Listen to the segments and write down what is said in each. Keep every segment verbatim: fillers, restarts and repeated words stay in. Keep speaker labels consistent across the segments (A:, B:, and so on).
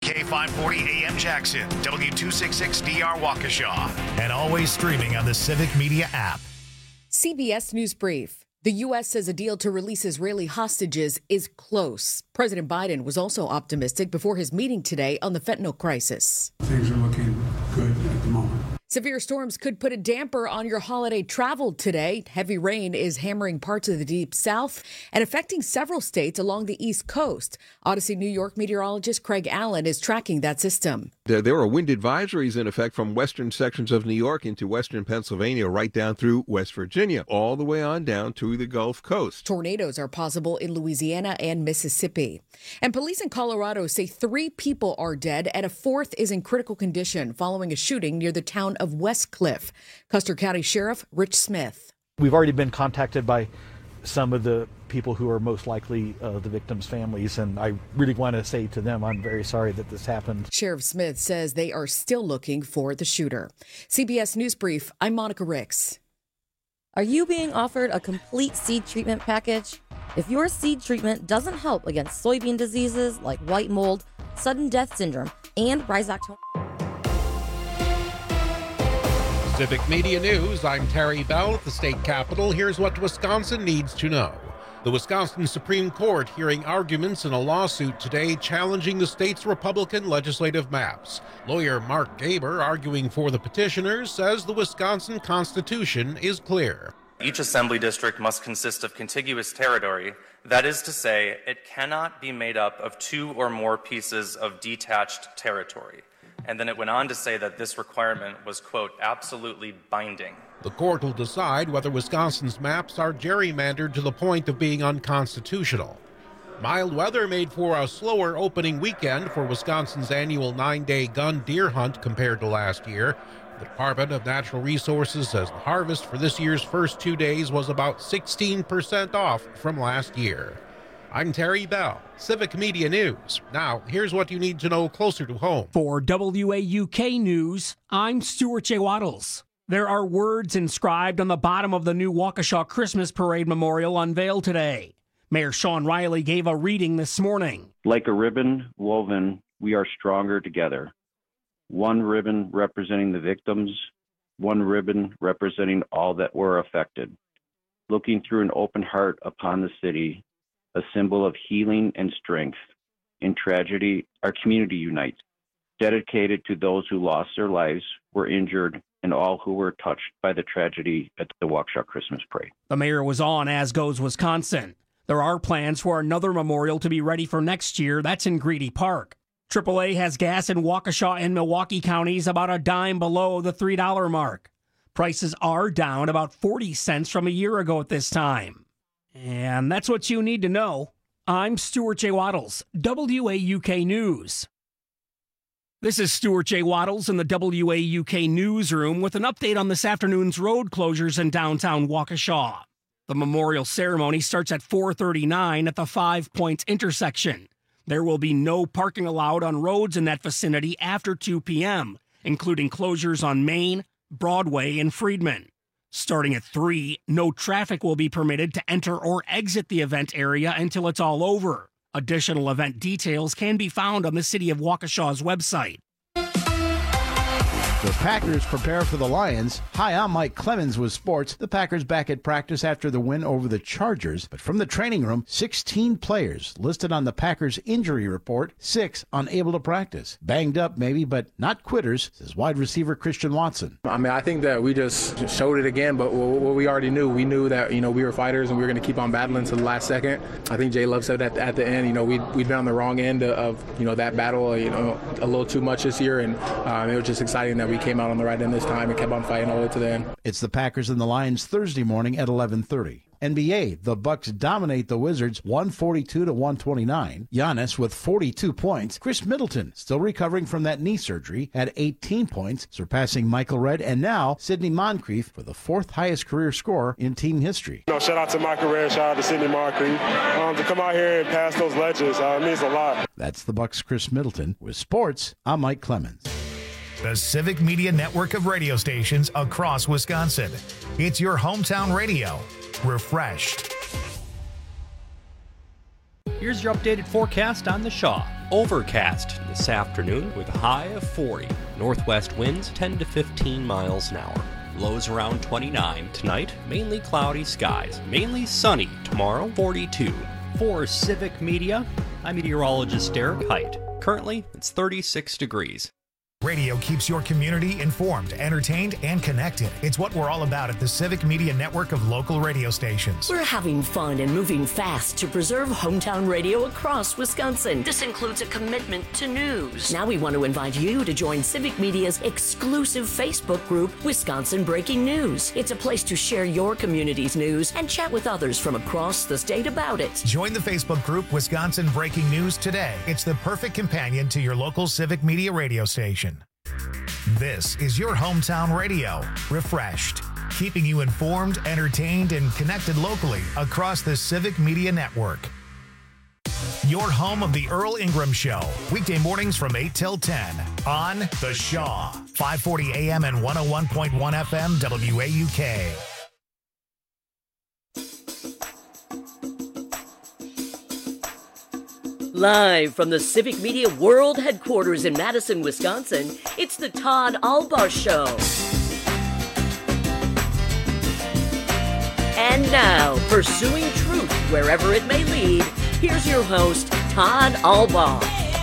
A: K five forty A M Jackson, W two sixty-six D R Waukesha, and always streaming on the Civic Media app.
B: C B S News Brief. The U S says a deal to release Israeli hostages is close. President Biden was also optimistic before his meeting today on the fentanyl crisis.
C: Things are looking good at the moment.
B: Severe storms could put a damper on your holiday travel today. Heavy rain is hammering parts of the deep south and affecting several states along the East Coast. Odyssey New York meteorologist Craig Allen is tracking that system.
D: There, there are wind advisories in effect from western sections of New York into western Pennsylvania, right down through West Virginia, all the way on down to the Gulf Coast.
B: Tornadoes are possible in Louisiana and Mississippi. And police in Colorado say three people are dead and a fourth is in critical condition following a shooting near the town of Westcliff. Custer County Sheriff Rich Smith.
E: We've already been contacted by some of the people who are most likely uh, the victims' families, and I really want to say to them, I'm very sorry that this happened.
B: Sheriff Smith says they are still looking for the shooter. C B S News Brief, I'm Monica Ricks.
F: Are you being offered a complete seed treatment package? If your seed treatment doesn't help against soybean diseases like white mold, sudden death syndrome, and rhizoctone...
G: Civic Media News, I'm Terry Bell at the state capitol. Here's what Wisconsin needs to know. The Wisconsin Supreme Court hearing arguments in a lawsuit today challenging the state's Republican legislative maps. Lawyer Mark Gaber, arguing for the petitioners, says the Wisconsin Constitution is clear.
H: Each assembly district must consist of contiguous territory. That is to say, it cannot be made up of two or more pieces of detached territory. And then it went on to say that this requirement was, quote, absolutely binding.
G: The court will decide whether Wisconsin's maps are gerrymandered to the point of being unconstitutional. Mild weather made for a slower opening weekend for Wisconsin's annual nine-day gun deer hunt compared to last year. The Department of Natural Resources says the harvest for this year's first two days was about sixteen percent off from last year. I'm Terry Bell, Civic Media News. Now, here's what you need to know closer to home.
I: For W A U K News, I'm Stuart J. Waddles. There are words inscribed on the bottom of the new Waukesha Christmas Parade Memorial unveiled today. Mayor Sean Riley gave a reading this morning.
J: Like a ribbon woven, we are stronger together. One ribbon representing the victims, one ribbon representing all that were affected. Looking through an open heart upon the city, a symbol of healing and strength. In tragedy, our community unites, dedicated to those who lost their lives, were injured, and all who were touched by the tragedy at the Waukesha Christmas Parade.
I: The mayor was on As Goes Wisconsin. There are plans for another memorial to be ready for next year. That's in Greedy Park. triple A has gas in Waukesha and Milwaukee counties about a dime below the three dollar mark. Prices are down about forty cents from a year ago at this time. And that's what you need to know. I'm Stuart J. Waddles, W A U K News. This is Stuart J. Waddles in the W A U K newsroom with an update on this afternoon's road closures in downtown Waukesha. The memorial ceremony starts at four thirty-nine at the Five Points intersection. There will be no parking allowed on roads in that vicinity after two p.m., including closures on Main, Broadway, and Friedman. Starting at three, no traffic will be permitted to enter or exit the event area until it's all over. Additional event details can be found on the City of Waukesha's website.
K: The Packers prepare for the Lions. Hi, I'm Mike Clemens with sports. The Packers back at practice after the win over the Chargers. But from the training room, sixteen players listed on the Packers injury report, six unable to practice. Banged up maybe, but not quitters, says wide receiver Christian Watson.
L: I mean, I think that we just showed it again, but what we already knew, we knew that, you know, we were fighters and we were going to keep on battling to the last second. I think Jay Love said at, at the end, you know, we'd, we'd been on the wrong end of, you know, that battle, you know, a little too much this year, and um, it was just exciting that we came out on the right end this time and kept on fighting all the way to the end.
K: It's the Packers and the Lions Thursday morning at eleven thirty. N B A, the Bucks dominate the Wizards one forty-two to one twenty-nine. Giannis with forty-two points. Chris Middleton, still recovering from that knee surgery, had eighteen points, surpassing Michael Redd and now Sidney Moncrief for the fourth highest career score in team history.
M: You know, shout out to Michael Redd, shout out to Sidney Moncrief. Um, to come out here and pass those legends uh, means a lot.
K: That's the Bucks' Chris Middleton. With sports, I'm Mike Clemens.
A: The Civic Media network of radio stations across Wisconsin. It's your hometown radio. Refreshed.
N: Here's your updated forecast on the Shaw. Overcast this afternoon with a high of forty. Northwest winds ten to fifteen miles an hour. Lows around twenty-nine. Tonight, mainly cloudy skies. Mainly sunny. Tomorrow, forty-two. For Civic Media, I'm meteorologist Derek Height. Currently, it's thirty-six degrees.
A: Radio keeps your community informed, entertained, and connected. It's what we're all about at the Civic Media Network of local radio stations.
O: We're having fun and moving fast to preserve hometown radio across Wisconsin. This includes a commitment to news. Now we want to invite you to join Civic Media's exclusive Facebook group, Wisconsin Breaking News. It's a place to share your community's news and chat with others from across the state about it.
A: Join the Facebook group, Wisconsin Breaking News, today. It's the perfect companion to your local Civic Media radio station. This is your hometown radio, refreshed, keeping you informed, entertained, and connected locally across the Civic Media Network. Your home of the Earl Ingram Show, weekday mornings from eight till ten on The Shaw, five forty A M and one oh one point one F M W A U K.
O: Live from the Civic Media World Headquarters in Madison, Wisconsin, it's the Todd Albaugh Show. And now, pursuing truth wherever it may lead, here's your host, Todd Albaugh.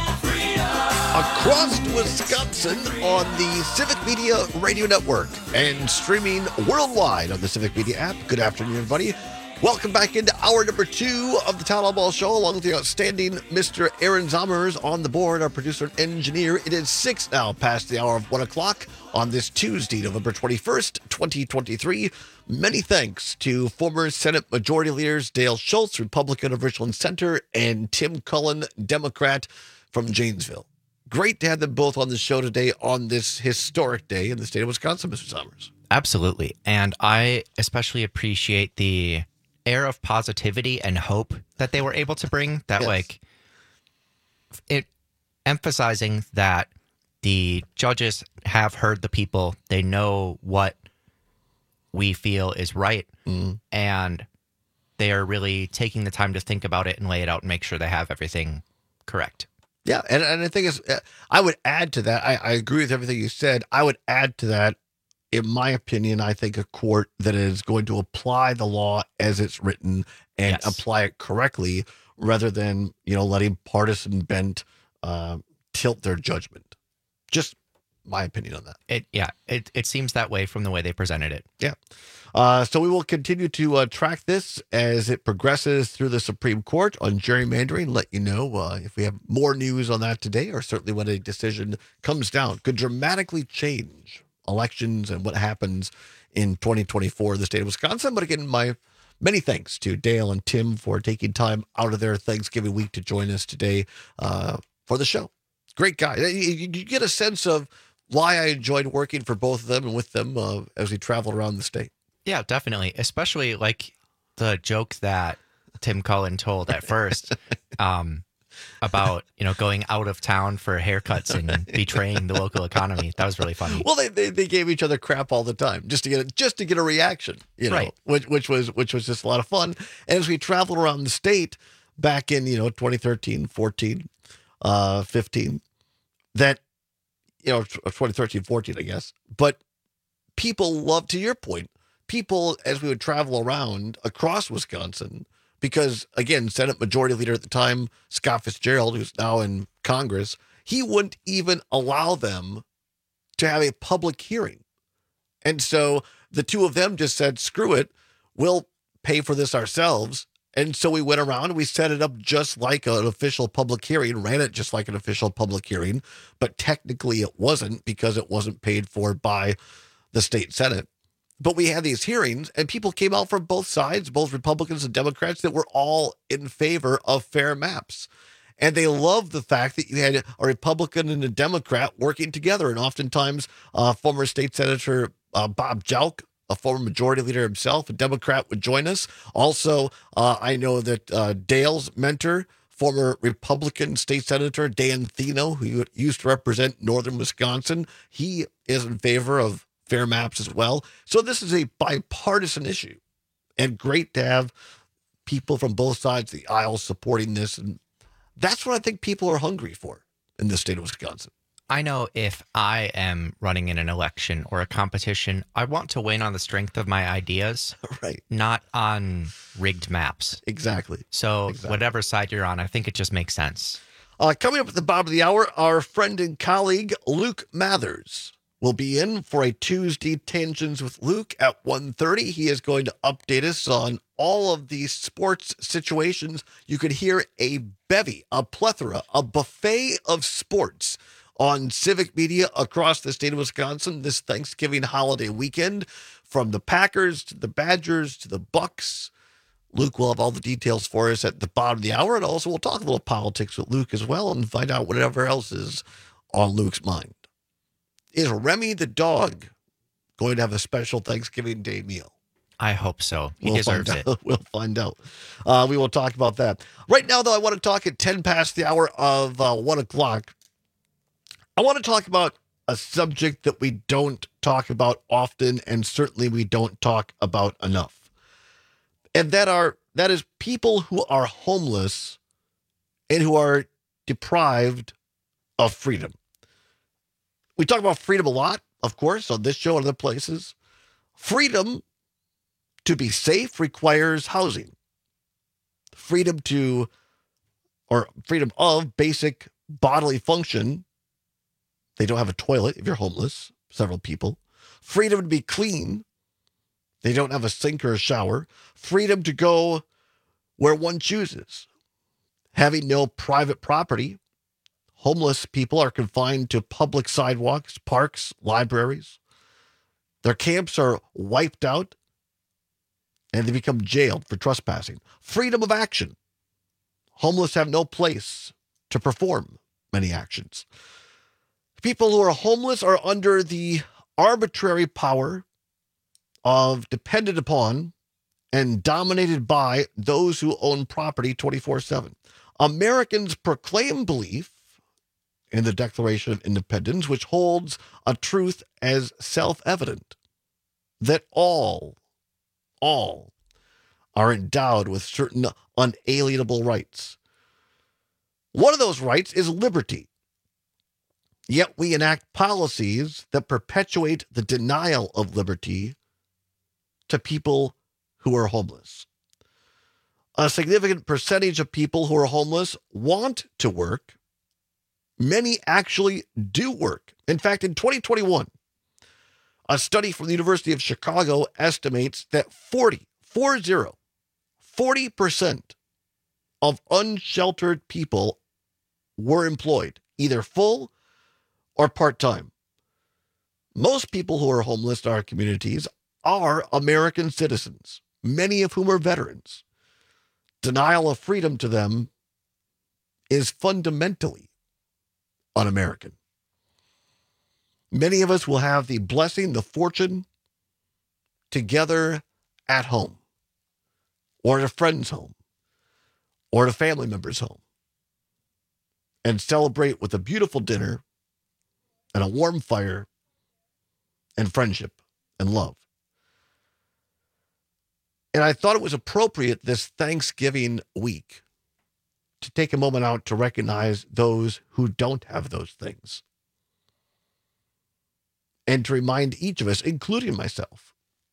P: Across Wisconsin on the Civic Media Radio Network and streaming worldwide on the Civic Media app. Good afternoon, everybody. Welcome back into hour number two of the Todd Albaugh Show, along with the outstanding Mister Aaron Zommers on the board, our producer and engineer. It is six now past the hour of one o'clock on this Tuesday, November twenty-first, twenty twenty-three. Many thanks to former Senate Majority Leaders Dale Schultz, Republican of Richland Center, and Tim Cullen, Democrat from Janesville. Great to have them both on the show today on this historic day in the state of Wisconsin, Mister Zommers.
Q: Absolutely. And I especially appreciate the air of positivity and hope that they were able to bring, that yes. like it emphasizing that the judges have heard the people, they know what we feel is right, mm. and they are really taking the time to think about it and lay it out and make sure they have everything correct.
P: Yeah, and, and I think it's, I would add to that, I, I agree with everything you said, I would add to that, in my opinion, I think a court that is going to apply the law as it's written and yes. apply it correctly rather than, you know, letting partisan bent uh, tilt their judgment. Just my opinion on that.
Q: It Yeah, it, it seems that way from the way they presented it.
P: Yeah. Uh, so we will continue to uh, track this as it progresses through the Supreme Court on gerrymandering. Let you know uh, if we have more news on that today, or certainly when a decision comes down. Could dramatically change elections and what happens in twenty twenty-four in the state of Wisconsin. But again, my many thanks to Dale and Tim for taking time out of their Thanksgiving week to join us today uh, for the show. Great guy. You, you get a sense of why I enjoyed working for both of them and with them uh, as we traveled around the state.
Q: Yeah, definitely. Especially like the joke that Tim Cullen told at first. um, about, you know, going out of town for haircuts and betraying the local economy. That was really funny.
P: Well, they, they they gave each other crap all the time just to get a, just to get a reaction, you know,
Q: right.
P: which which was which was just a lot of fun. And as we traveled around the state back in, you know, twenty thirteen, fourteen, uh, fifteen, that, you know, twenty thirteen, fourteen, I guess. But people love, to your point, people as we would travel around across Wisconsin. Because, again, Senate Majority Leader at the time, Scott Fitzgerald, who's now in Congress, he wouldn't even allow them to have a public hearing. And so the two of them just said, screw it, we'll pay for this ourselves. And so we went around and we set it up just like an official public hearing, ran it just like an official public hearing. But technically it wasn't, because it wasn't paid for by the state Senate. But we had these hearings, and people came out from both sides, both Republicans and Democrats, that were all in favor of fair maps. And they loved the fact that you had a Republican and a Democrat working together. And oftentimes, uh, former State Senator uh, Bob Jauch, a former Majority Leader himself, a Democrat, would join us. Also, uh, I know that uh, Dale's mentor, former Republican State Senator Dan Thino, who used to represent northern Wisconsin, he is in favor of fair maps as well. So this is a bipartisan issue, and great to have people from both sides of the aisle supporting this. And that's what I think people are hungry for in the state of Wisconsin.
Q: I know if I am running in an election or a competition, I want to win on the strength of my ideas,
P: right?
Q: Not on rigged maps.
P: Exactly.
Q: So
P: exactly.
Q: whatever side you're on, I think it just makes sense.
P: Uh, coming up at the bottom of the hour, our friend and colleague Luke Mathers will be in for a Tuesday Tangents with Luke at one thirty. He is going to update us on all of these sports situations. You could hear a bevy, a plethora, a buffet of sports on Civic Media across the state of Wisconsin this Thanksgiving holiday weekend, from the Packers to the Badgers to the Bucks. Luke will have all the details for us at the bottom of the hour, and also we'll talk a little politics with Luke as well and find out whatever else is on Luke's mind. Is Remy the dog going to have a special Thanksgiving Day meal?
Q: I hope so. He
P: we'll
Q: deserves
P: find
Q: it.
P: Out. We'll find out. Uh, we will talk about that. Right now, though, I want to talk at ten past the hour of uh, one o'clock. I want to talk about a subject that we don't talk about often, and certainly we don't talk about enough. And that are that is people who are homeless and who are deprived of freedom. We talk about freedom a lot, of course, on this show and other places. Freedom to be safe requires housing. Freedom to, or freedom of basic bodily function. They don't have a toilet if you're homeless, several people. Freedom to be clean. They don't have a sink or a shower. Freedom to go where one chooses. Having no private property. Homeless people are confined to public sidewalks, parks, libraries. Their camps are wiped out, and they become jailed for trespassing. Freedom of action. Homeless have no place to perform many actions. People who are homeless are under the arbitrary power of, dependent upon, and dominated by those who own property twenty-four seven. Americans proclaim belief in the Declaration of Independence, which holds a truth as self-evident, that all, all are endowed with certain unalienable rights. One of those rights is liberty. Yet we enact policies that perpetuate the denial of liberty to people who are homeless. A significant percentage of people who are homeless want to work. Many actually do work. In fact, in twenty twenty-one, a study from the University of Chicago estimates that forty, four zero, forty percent of unsheltered people were employed, either full or part-time. Most people who are homeless in our communities are American citizens, many of whom are veterans. Denial of freedom to them is fundamentally un-American. Many of us will have the blessing, the fortune, to gather at home, or at a friend's home, or at a family member's home, and celebrate with a beautiful dinner and a warm fire and friendship and love. And I thought it was appropriate this Thanksgiving week to take a moment out to recognize those who don't have those things. And to remind each of us, including myself,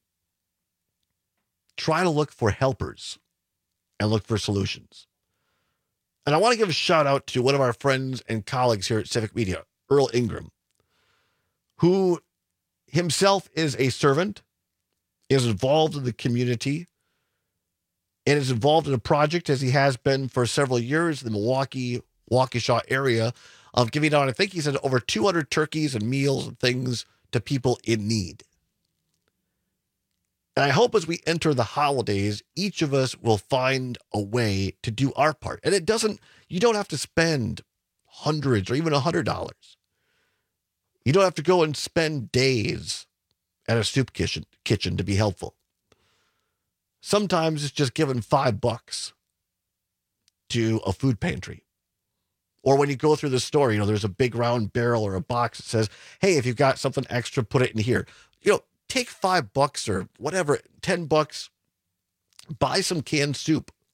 P: try to look for helpers and look for solutions. And I want to give a shout out to one of our friends and colleagues here at Civic Media, Earl Ingram, who himself is a servant, is involved in the community, and is involved in a project, as he has been for several years, in the Milwaukee, Waukesha area, of giving out, I think he said, over two hundred turkeys and meals and things to people in need. And I hope as we enter the holidays, each of us will find a way to do our part. And it doesn't, you don't have to spend hundreds or even a hundred dollars. You don't have to go and spend days at a soup kitchen, kitchen to be helpful. Sometimes it's just giving five bucks to a food pantry. Or when you go through the store, you know, there's a big round barrel or a box that says, hey, if you've got something extra, put it in here. You know, take five bucks or whatever, ten bucks, buy some canned soup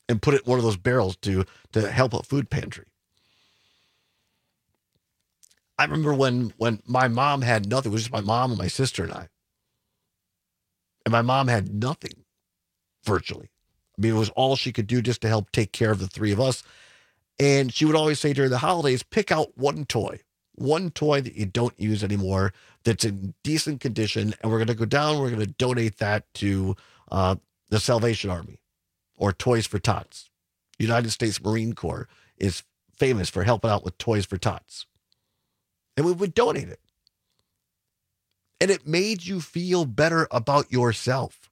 P: and put it in one of those barrels to, to help a food pantry. I remember when, when my mom had nothing. It was just my mom and my sister and I. And my mom had nothing, virtually. I mean, it was all she could do just to help take care of the three of us. And she would always say during the holidays, pick out one toy, one toy that you don't use anymore that's in decent condition. And we're going to go down, we're going to donate that to uh, the Salvation Army or Toys for Tots. United States Marine Corps is famous for helping out with Toys for Tots. And we would donate it. And it made you feel better about yourself.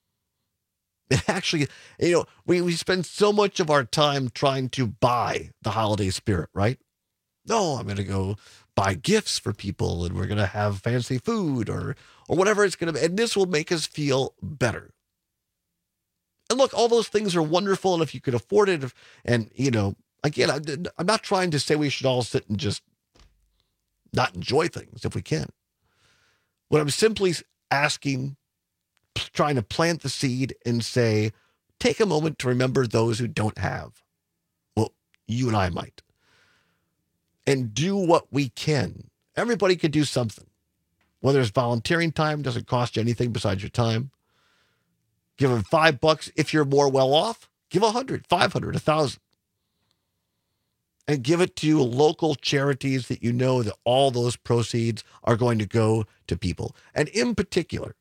P: It actually, you know, we, we spend so much of our time trying to buy the holiday spirit, right? No, I'm going to go buy gifts for people and we're going to have fancy food or or whatever it's going to be. And this will make us feel better. And look, all those things are wonderful. And if you could afford it, and, you know, again, I'm not trying to say we should all sit and just not enjoy things if we can. What I'm simply asking, trying to plant the seed and say, take a moment to remember those who don't have. Well, you and I might. And do what we can. Everybody can do something. Whether it's volunteering time, doesn't cost you anything besides your time. Give them five bucks. If you're more well off, give a hundred, five hundred, a thousand. And give it to local charities that you know that all those proceeds are going to go to people. And in particular,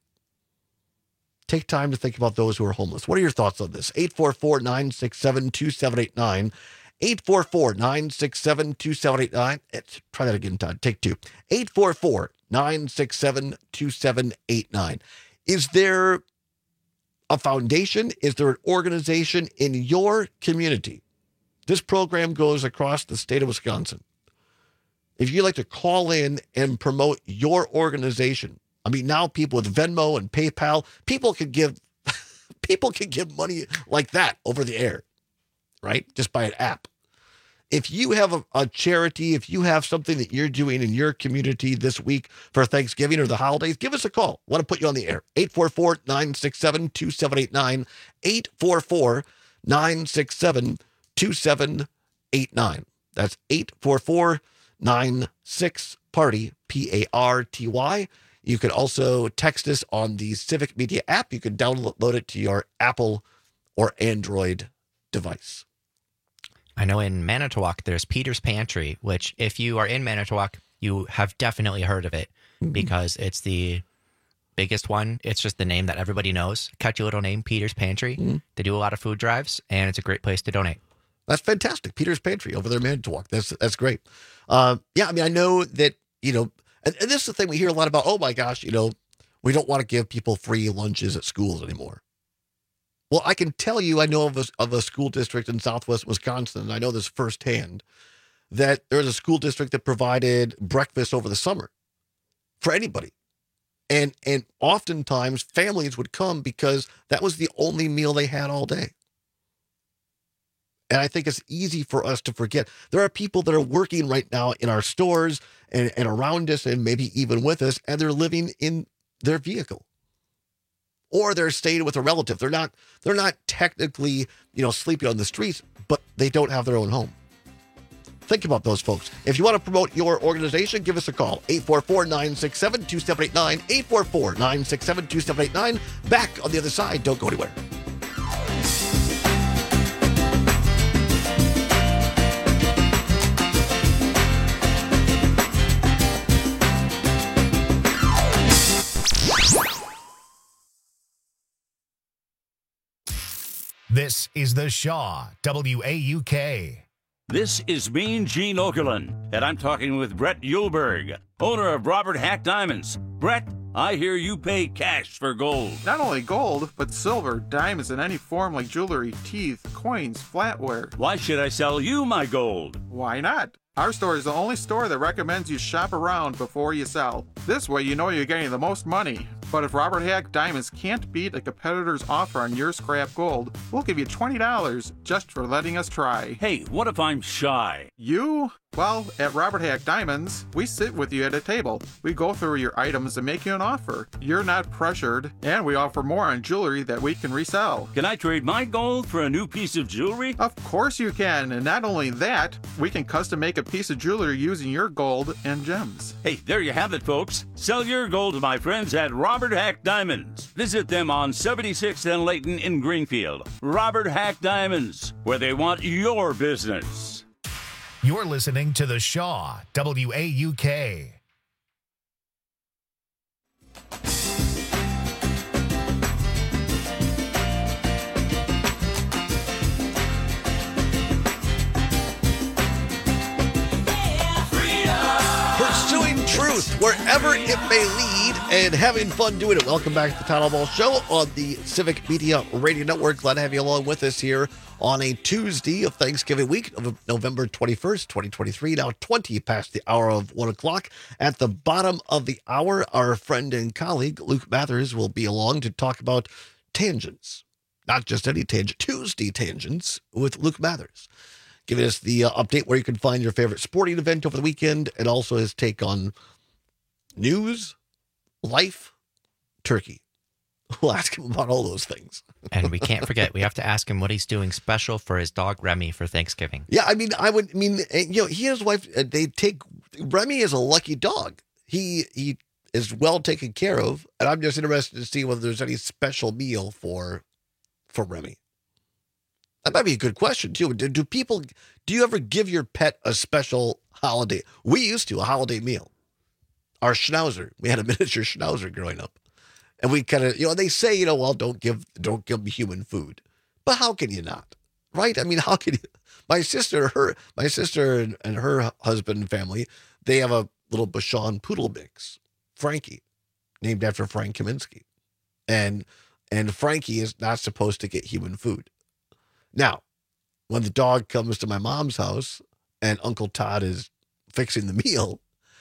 P: take time to think about those who are homeless. What are your thoughts on this? eight four four, nine six seven, two seven eight nine. eight four four, nine six seven, two seven eight nine. Try that again, Todd. Take two. eight four four, nine six seven, two seven eight nine. Is there a foundation? Is there an organization in your community? This program goes across the state of Wisconsin. If you'd like to call in and promote your organization, I mean, now people with Venmo and PayPal, people can give, people can give money like that over the air, right? Just by an app. If you have a, a charity, if you have something that you're doing in your community this week for Thanksgiving or the holidays, give us a call. I want to put you on the air. eight four four, nine six seven, two seven eight nine. eight four four, nine six seven, two seven eight nine. That's eight four four, nine six, party, P A R T Y. You can also text us on the Civic Media app. You can download it to your Apple or Android device.
Q: I know in Manitowoc, there's Peter's Pantry, which if you are in Manitowoc, you have definitely heard of it mm-hmm. because it's the biggest one. It's just the name that everybody knows. Catchy little name, Peter's Pantry. Mm-hmm. They do a lot of food drives, and it's a great place to donate.
P: That's fantastic. Peter's Pantry over there in Manitowoc. That's, that's great. Uh, yeah, I mean, I know that, you know, and, and this is the thing we hear a lot about, oh my gosh, you know, we don't want to give people free lunches at schools anymore. Well, I can tell you, I know of a, of a school district in Southwest Wisconsin, and I know this firsthand, that there's a school district that provided breakfast over the summer for anybody. And, and oftentimes families would come because that was the only meal they had all day. And I think it's easy for us to forget. There are people that are working right now in our stores and, and around us and maybe even with us, and they're living in their vehicle. Or they're staying with a relative. They're not, they're not technically, you know, sleeping on the streets, but they don't have their own home. Think about those folks. If you want to promote your organization, give us a call. eight four four, nine six seven, two seven eight nine. eight four four, nine six seven, two seven eight nine. Back on the other side. Don't go anywhere.
A: This is The Shaw, W A U K.
R: This is me, Gene Okerlund, and I'm talking with Brett Yulberg, owner of Robert Hack Diamonds. Brett, I hear you pay cash for gold.
S: Not only gold, but silver, diamonds in any form like jewelry, teeth, coins, flatware.
R: Why should I sell you my gold?
S: Why not? Our store is the only store that recommends you shop around before you sell. This way you know you're getting the most money. But if Robert Hack Diamonds can't beat a competitor's offer on your scrap gold, we'll give you twenty dollars just for letting us try.
R: Hey, what if I'm shy?
S: You? Well, at Robert Hack Diamonds, we sit with you at a table. We go through your items and make you an offer. You're not pressured, and we offer more on jewelry that we can resell.
R: Can I trade my gold for a new piece of jewelry?
S: Of course you can, and not only that, we can custom make a piece of jewelry using your gold and gems.
R: Hey, there you have it, folks. Sell your gold to my friends at Robert Hack Diamonds. Visit them on seventy-sixth and Layton in Greenfield. Robert Hack Diamonds, where they want your business.
A: You're listening to The Shaw, W A U K.
P: Pursuing truth wherever it may lead and having fun doing it. Welcome back to the Town Hall Show on the Civic Media Radio Network. Glad to have you along with us here on a Tuesday of Thanksgiving week of November twenty-first, twenty twenty-three. Now twenty past the hour of one o'clock. At the bottom of the hour, our friend and colleague Luke Mathers will be along to talk about tangents. Not just any tangent, Tuesday tangents with Luke Mathers. Giving us the uh, update where you can find your favorite sporting event over the weekend and also his take on news, life, turkey. We'll ask him about all those things.
Q: And we can't forget, we have to ask him what he's doing special for his dog Remy for Thanksgiving.
P: Yeah, I mean, I would I mean, you know, he and his wife, they take, Remy is a lucky dog. He he is well taken care of, and I'm just interested to see whether there's any special meal for for Remy. That might be a good question, too. Do, do people, do you ever give your pet a special holiday? We used to, a holiday meal. Our Schnauzer, we had a miniature Schnauzer growing up. And we kind of, you know, they say, you know, well, don't give, don't give them human food. But how can you not? Right? I mean, how can you? My sister, her, my sister and, and her husband and family, they have a little Bichon poodle mix, Frankie, named after Frank Kaminsky. And, and Frankie is not supposed to get human food. Now, when the dog comes to my mom's house and Uncle Todd is fixing the meal,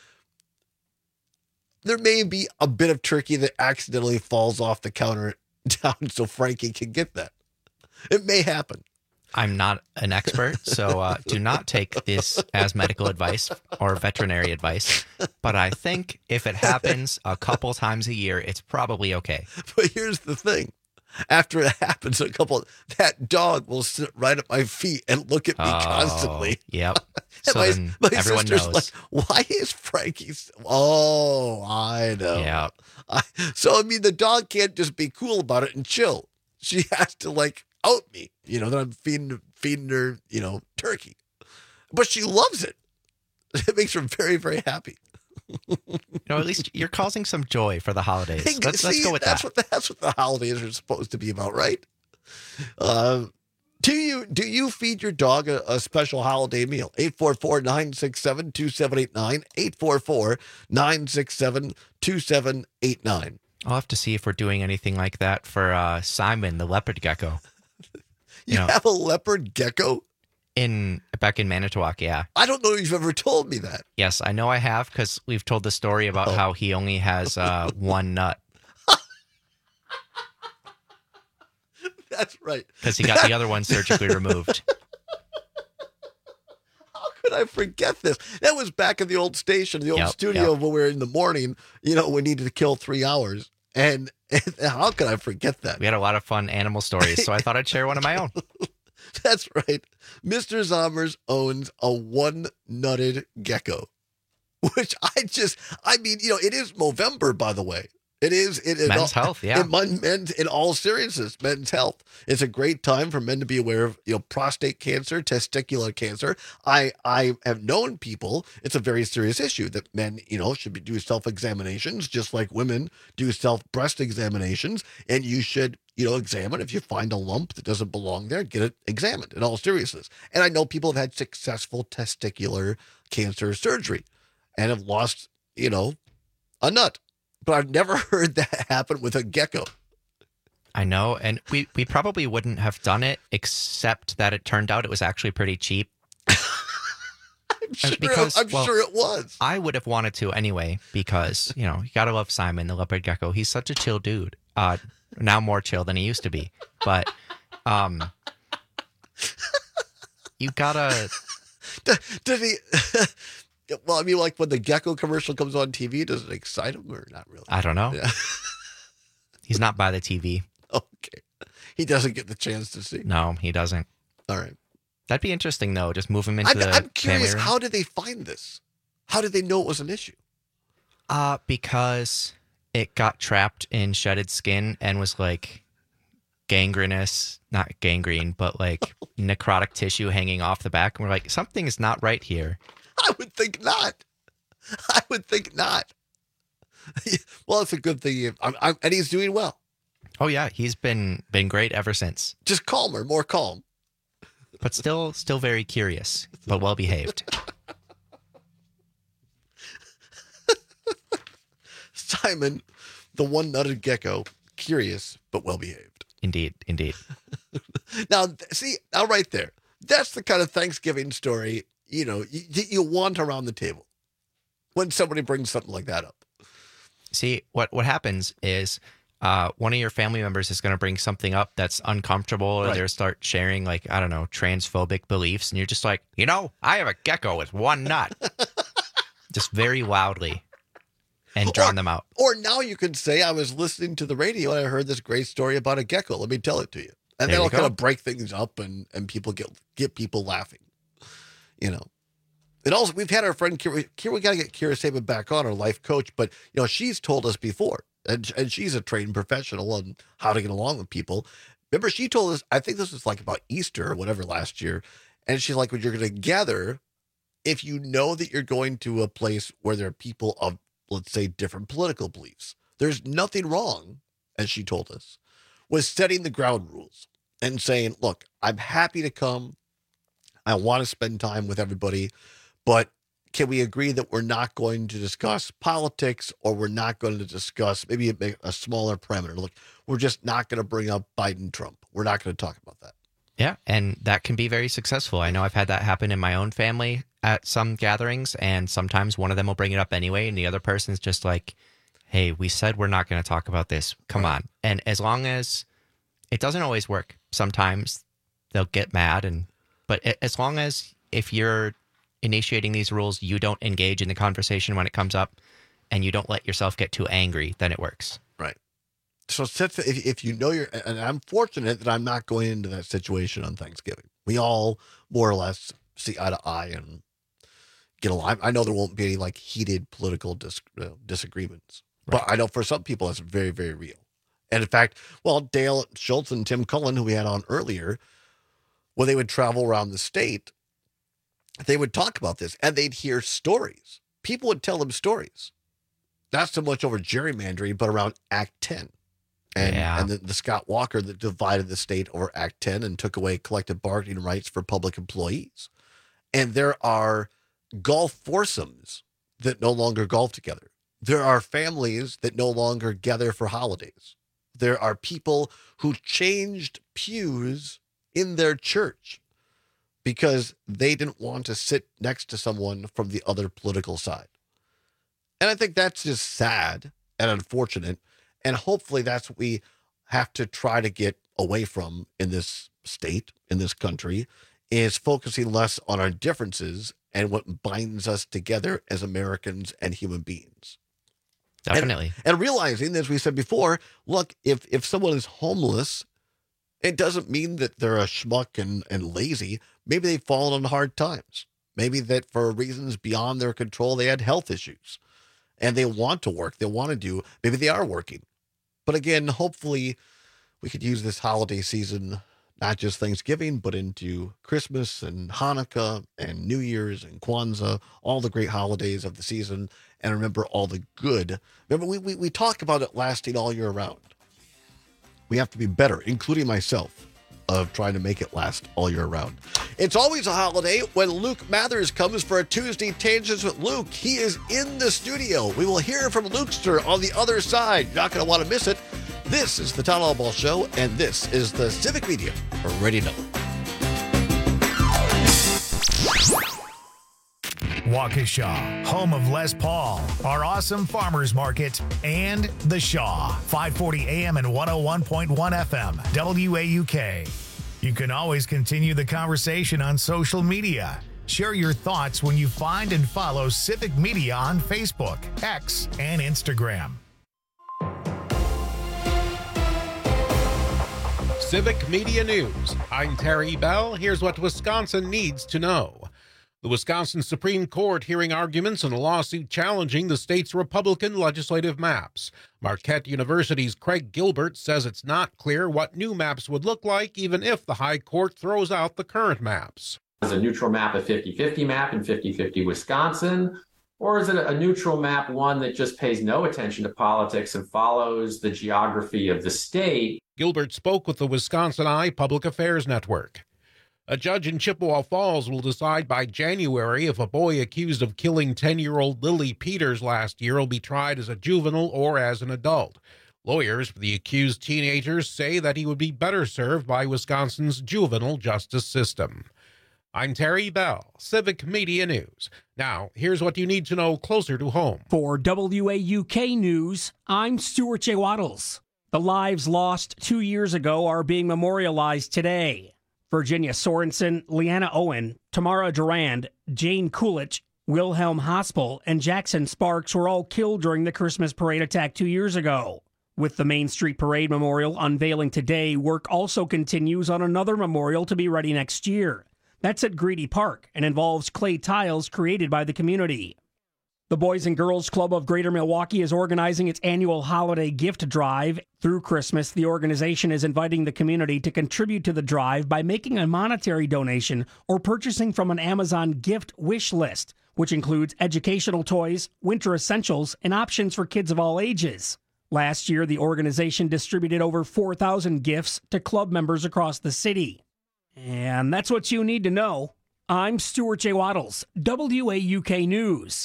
P: there may be a bit of turkey that accidentally falls off the counter down so Frankie can get that. It may happen.
Q: I'm not an expert, so uh, do not take this as medical advice or veterinary advice. But I think if it happens a couple times a year, it's probably okay.
P: But here's the thing. After it happens a couple, that dog will sit right at my feet and look at me oh, constantly.
Q: Yep. So
P: my,
Q: then
P: my
Q: everyone
P: sister's
Q: knows.
P: Like, why is Frankie? Oh, I know.
Q: Yeah.
P: I, so, I mean, the dog can't just be cool about it and chill. She has to, like, out me, you know, that I'm feeding, feeding her, you know, turkey. But she loves it. It makes her very, very happy.
Q: You know, at least you're causing some joy for the holidays.
P: Hey,
Q: let's,
P: see,
Q: let's go with
P: that's
Q: that.
P: What the, that's what the holidays are supposed to be about, right? Uh, do you do you feed your dog a, a special holiday meal? eight four four, nine six seven, two seven eight nine, eight four four, nine six seven, two seven eight nine.
Q: I'll have to see if we're doing anything like that for uh, Simon, the leopard gecko.
P: You,
Q: you know,
P: have a leopard gecko?
Q: In back in Manitowoc, yeah.
P: I don't know if you've ever told me that.
Q: Yes, I know I have because we've told the story about oh. how he only has uh, one nut.
P: That's right.
Q: Because he got the other one surgically removed.
P: How could I forget this? That was back in the old station, the old
Q: yep,
P: studio
Q: yep.
P: when we were in the morning. You know, we needed to kill three hours. And, and how could I forget that?
Q: We had a lot of fun animal stories, so I thought I'd share one of my own.
P: That's right. Mister Zommers owns a one-nutted gecko, which I just, I mean, you know, it is Movember, by the way. It is. It, it
Q: men's
P: all,
Q: health, yeah.
P: In, men's, in all seriousness, men's health. It's a great time for men to be aware of, you know, prostate cancer, testicular cancer. I I have known people, it's a very serious issue that men, you know, should be do self-examinations, just like women do self-breast examinations. And you should, you know, examine if you find a lump that doesn't belong there, get it examined in all seriousness. And I know people have had successful testicular cancer surgery and have lost, you know, a nut. But I've never heard that happen with a gecko.
Q: I know, and we, we probably wouldn't have done it, except that it turned out it was actually pretty cheap.
P: I'm, sure,
Q: because,
P: I'm
Q: well,
P: sure it was.
Q: I would have wanted to anyway, because, you know, you gotta love Simon, the leopard gecko. He's such a chill dude. Uh, now more chill than he used to be. But um, you gotta...
P: Did he? Well, I mean, like when the gecko commercial comes on T V, does it excite him or not really?
Q: I don't know.
P: Yeah.
Q: He's not by the T V.
P: Okay. He doesn't get the chance to see.
Q: No, he doesn't.
P: All right.
Q: That'd be interesting, though. Just move him into
P: I'm,
Q: the
P: I'm curious,
Q: family room.
P: how did they find this? How did they know it was an issue?
Q: Uh, because it got trapped in shedded skin and was like gangrenous, not gangrene, but like necrotic tissue hanging off the back. And we're like, something is not right here.
P: I would think not. I would think not. Well, it's a good thing. I'm, I'm, and he's doing well.
Q: Oh, yeah. He's been been great ever since.
P: Just calmer, more calm.
Q: But still, still very curious, but well behaved.
P: Simon, the one-nutted gecko, curious but well behaved.
Q: Indeed, indeed.
P: Now, see, now right there, that's the kind of Thanksgiving story, you know, you, you want around the table when somebody brings something like that up.
Q: See, what what happens is uh, one of your family members is going to bring something up that's uncomfortable, or
P: Right.
Q: they'll start sharing, like, I don't know, transphobic beliefs, and you're just like, you know, I have a gecko with one nut. Just very loudly. And drown
P: or,
Q: them out.
P: Or now you could say, I was listening to the radio and I heard this great story about a gecko. Let me tell it to you. And
Q: There
P: that'll
Q: you
P: kind
Q: go.
P: of break things up and, and people get get people laughing. You know. And also, we've had our friend, Kira, Kira we got to get Kira Saban back on, our life coach. But, you know, she's told us before, and, and she's a trained professional on how to get along with people. Remember, she told us, I think this was like about Easter or whatever last year. And she's like, when you're going to gather, if you know that you're going to a place where there are people of, let's say, different political beliefs, there's nothing wrong, as she told us, with setting the ground rules and saying, look, I'm happy to come. I want to spend time with everybody, but can we agree that we're not going to discuss politics, or we're not going to discuss maybe a, a smaller parameter? Look, we're just not going to bring up Biden, Trump. We're not going to talk about that.
Q: Yeah, and that can be very successful. I know I've had that happen in my own family at some gatherings, and sometimes one of them will bring it up anyway, and the other person's just like, hey, we said we're not going to talk about this. Come on. And as long as it doesn't always work, sometimes they'll get mad, and but a- as long as if you're initiating these rules, you don't engage in the conversation when it comes up, and you don't let yourself get too angry, then it works.
P: Right. So set, if, if you know you're, and I'm fortunate that I'm not going into that situation on Thanksgiving. We all more or less see eye to eye and get along. I know there won't be any like heated political dis, uh, disagreements, right. But I know for some people it's very, very real. And in fact, well, Dale Schultz and Tim Cullen, who we had on earlier, when they would travel around the state, they would talk about this and they'd hear stories. People would tell them stories. Not so much over gerrymandering, but around Act ten. And,
Q: Yeah.
P: and the, the Scott Walker that divided the state over Act ten and took away collective bargaining rights for public employees. And there are golf foursomes that no longer golf together. There are families that no longer gather for holidays. There are people who changed pews in their church because they didn't want to sit next to someone from the other political side. And I think that's just sad and unfortunate. And hopefully that's what we have to try to get away from in this state, in this country, is focusing less on our differences and what binds us together as Americans and human beings.
Q: Definitely.
P: And, and realizing, as we said before, look, if, if someone is homeless, it doesn't mean that they're a schmuck and, and lazy. Maybe they've fallen on hard times. Maybe that for reasons beyond their control, they had health issues and they want to work. They want to do, maybe they are working. But again, hopefully we could use this holiday season, not just Thanksgiving, but into Christmas and Hanukkah and New Year's and Kwanzaa, all the great holidays of the season, and remember all the good. Remember, we, we, we talk about it lasting all year round. We have to be better, including myself, of trying to make it last all year round. It's always a holiday when Luke Mathers comes for a Tuesday Tangents with Luke. He is in the studio. We will hear from Lukester on the other side. You're not going to want to miss it. This is the Town Hall Ball Show, and this is the Civic Media Radio Network.
A: Waukesha, home of Les Paul, our awesome farmers market, and The Shaw, five forty A M and one oh one point one F M, W A U K. You can always continue the conversation on social media. Share your thoughts when you find and follow Civic Media on Facebook, X, and Instagram.
G: Civic Media News. I'm Terry Bell. Here's what Wisconsin needs to know. The Wisconsin Supreme Court hearing arguments in a lawsuit challenging the state's Republican legislative maps. Marquette University's Craig Gilbert says it's not clear what new maps would look like, even if the High Court throws out the current maps.
T: Is a neutral map a fifty-fifty map in fifty-fifty Wisconsin? Or is it a neutral map, one that just pays no attention to politics and follows the geography of the state?
G: Gilbert spoke with the Wisconsin Eye Public Affairs Network. A judge in Chippewa Falls will decide by January if a boy accused of killing ten-year-old Lily Peters last year will be tried as a juvenile or as an adult. Lawyers for the accused teenagers say that he would be better served by Wisconsin's juvenile justice system. I'm Terry Bell, Civic Media News. Now, here's what you need to know closer to home.
I: For W A U K News, I'm Stuart J. Waddles. The lives lost two years ago are being memorialized today. Virginia Sorensen, Leanna Owen, Tamara Durand, Jane Coolidge, Wilhelm Hospel, and Jackson Sparks were all killed during the Christmas parade attack two years ago. With the Main Street Parade Memorial unveiling today, work also continues on another memorial to be ready next year. That's at Greedy Park and involves clay tiles created by the community. The Boys and Girls Club of Greater Milwaukee is organizing its annual holiday gift drive. Through Christmas, the organization is inviting the community to contribute to the drive by making a monetary donation or purchasing from an Amazon gift wish list, which includes educational toys, winter essentials, and options for kids of all ages. Last year, the organization distributed over four thousand gifts to club members across the city. And that's what you need to know. I'm Stuart J. Waddles, W A U K News.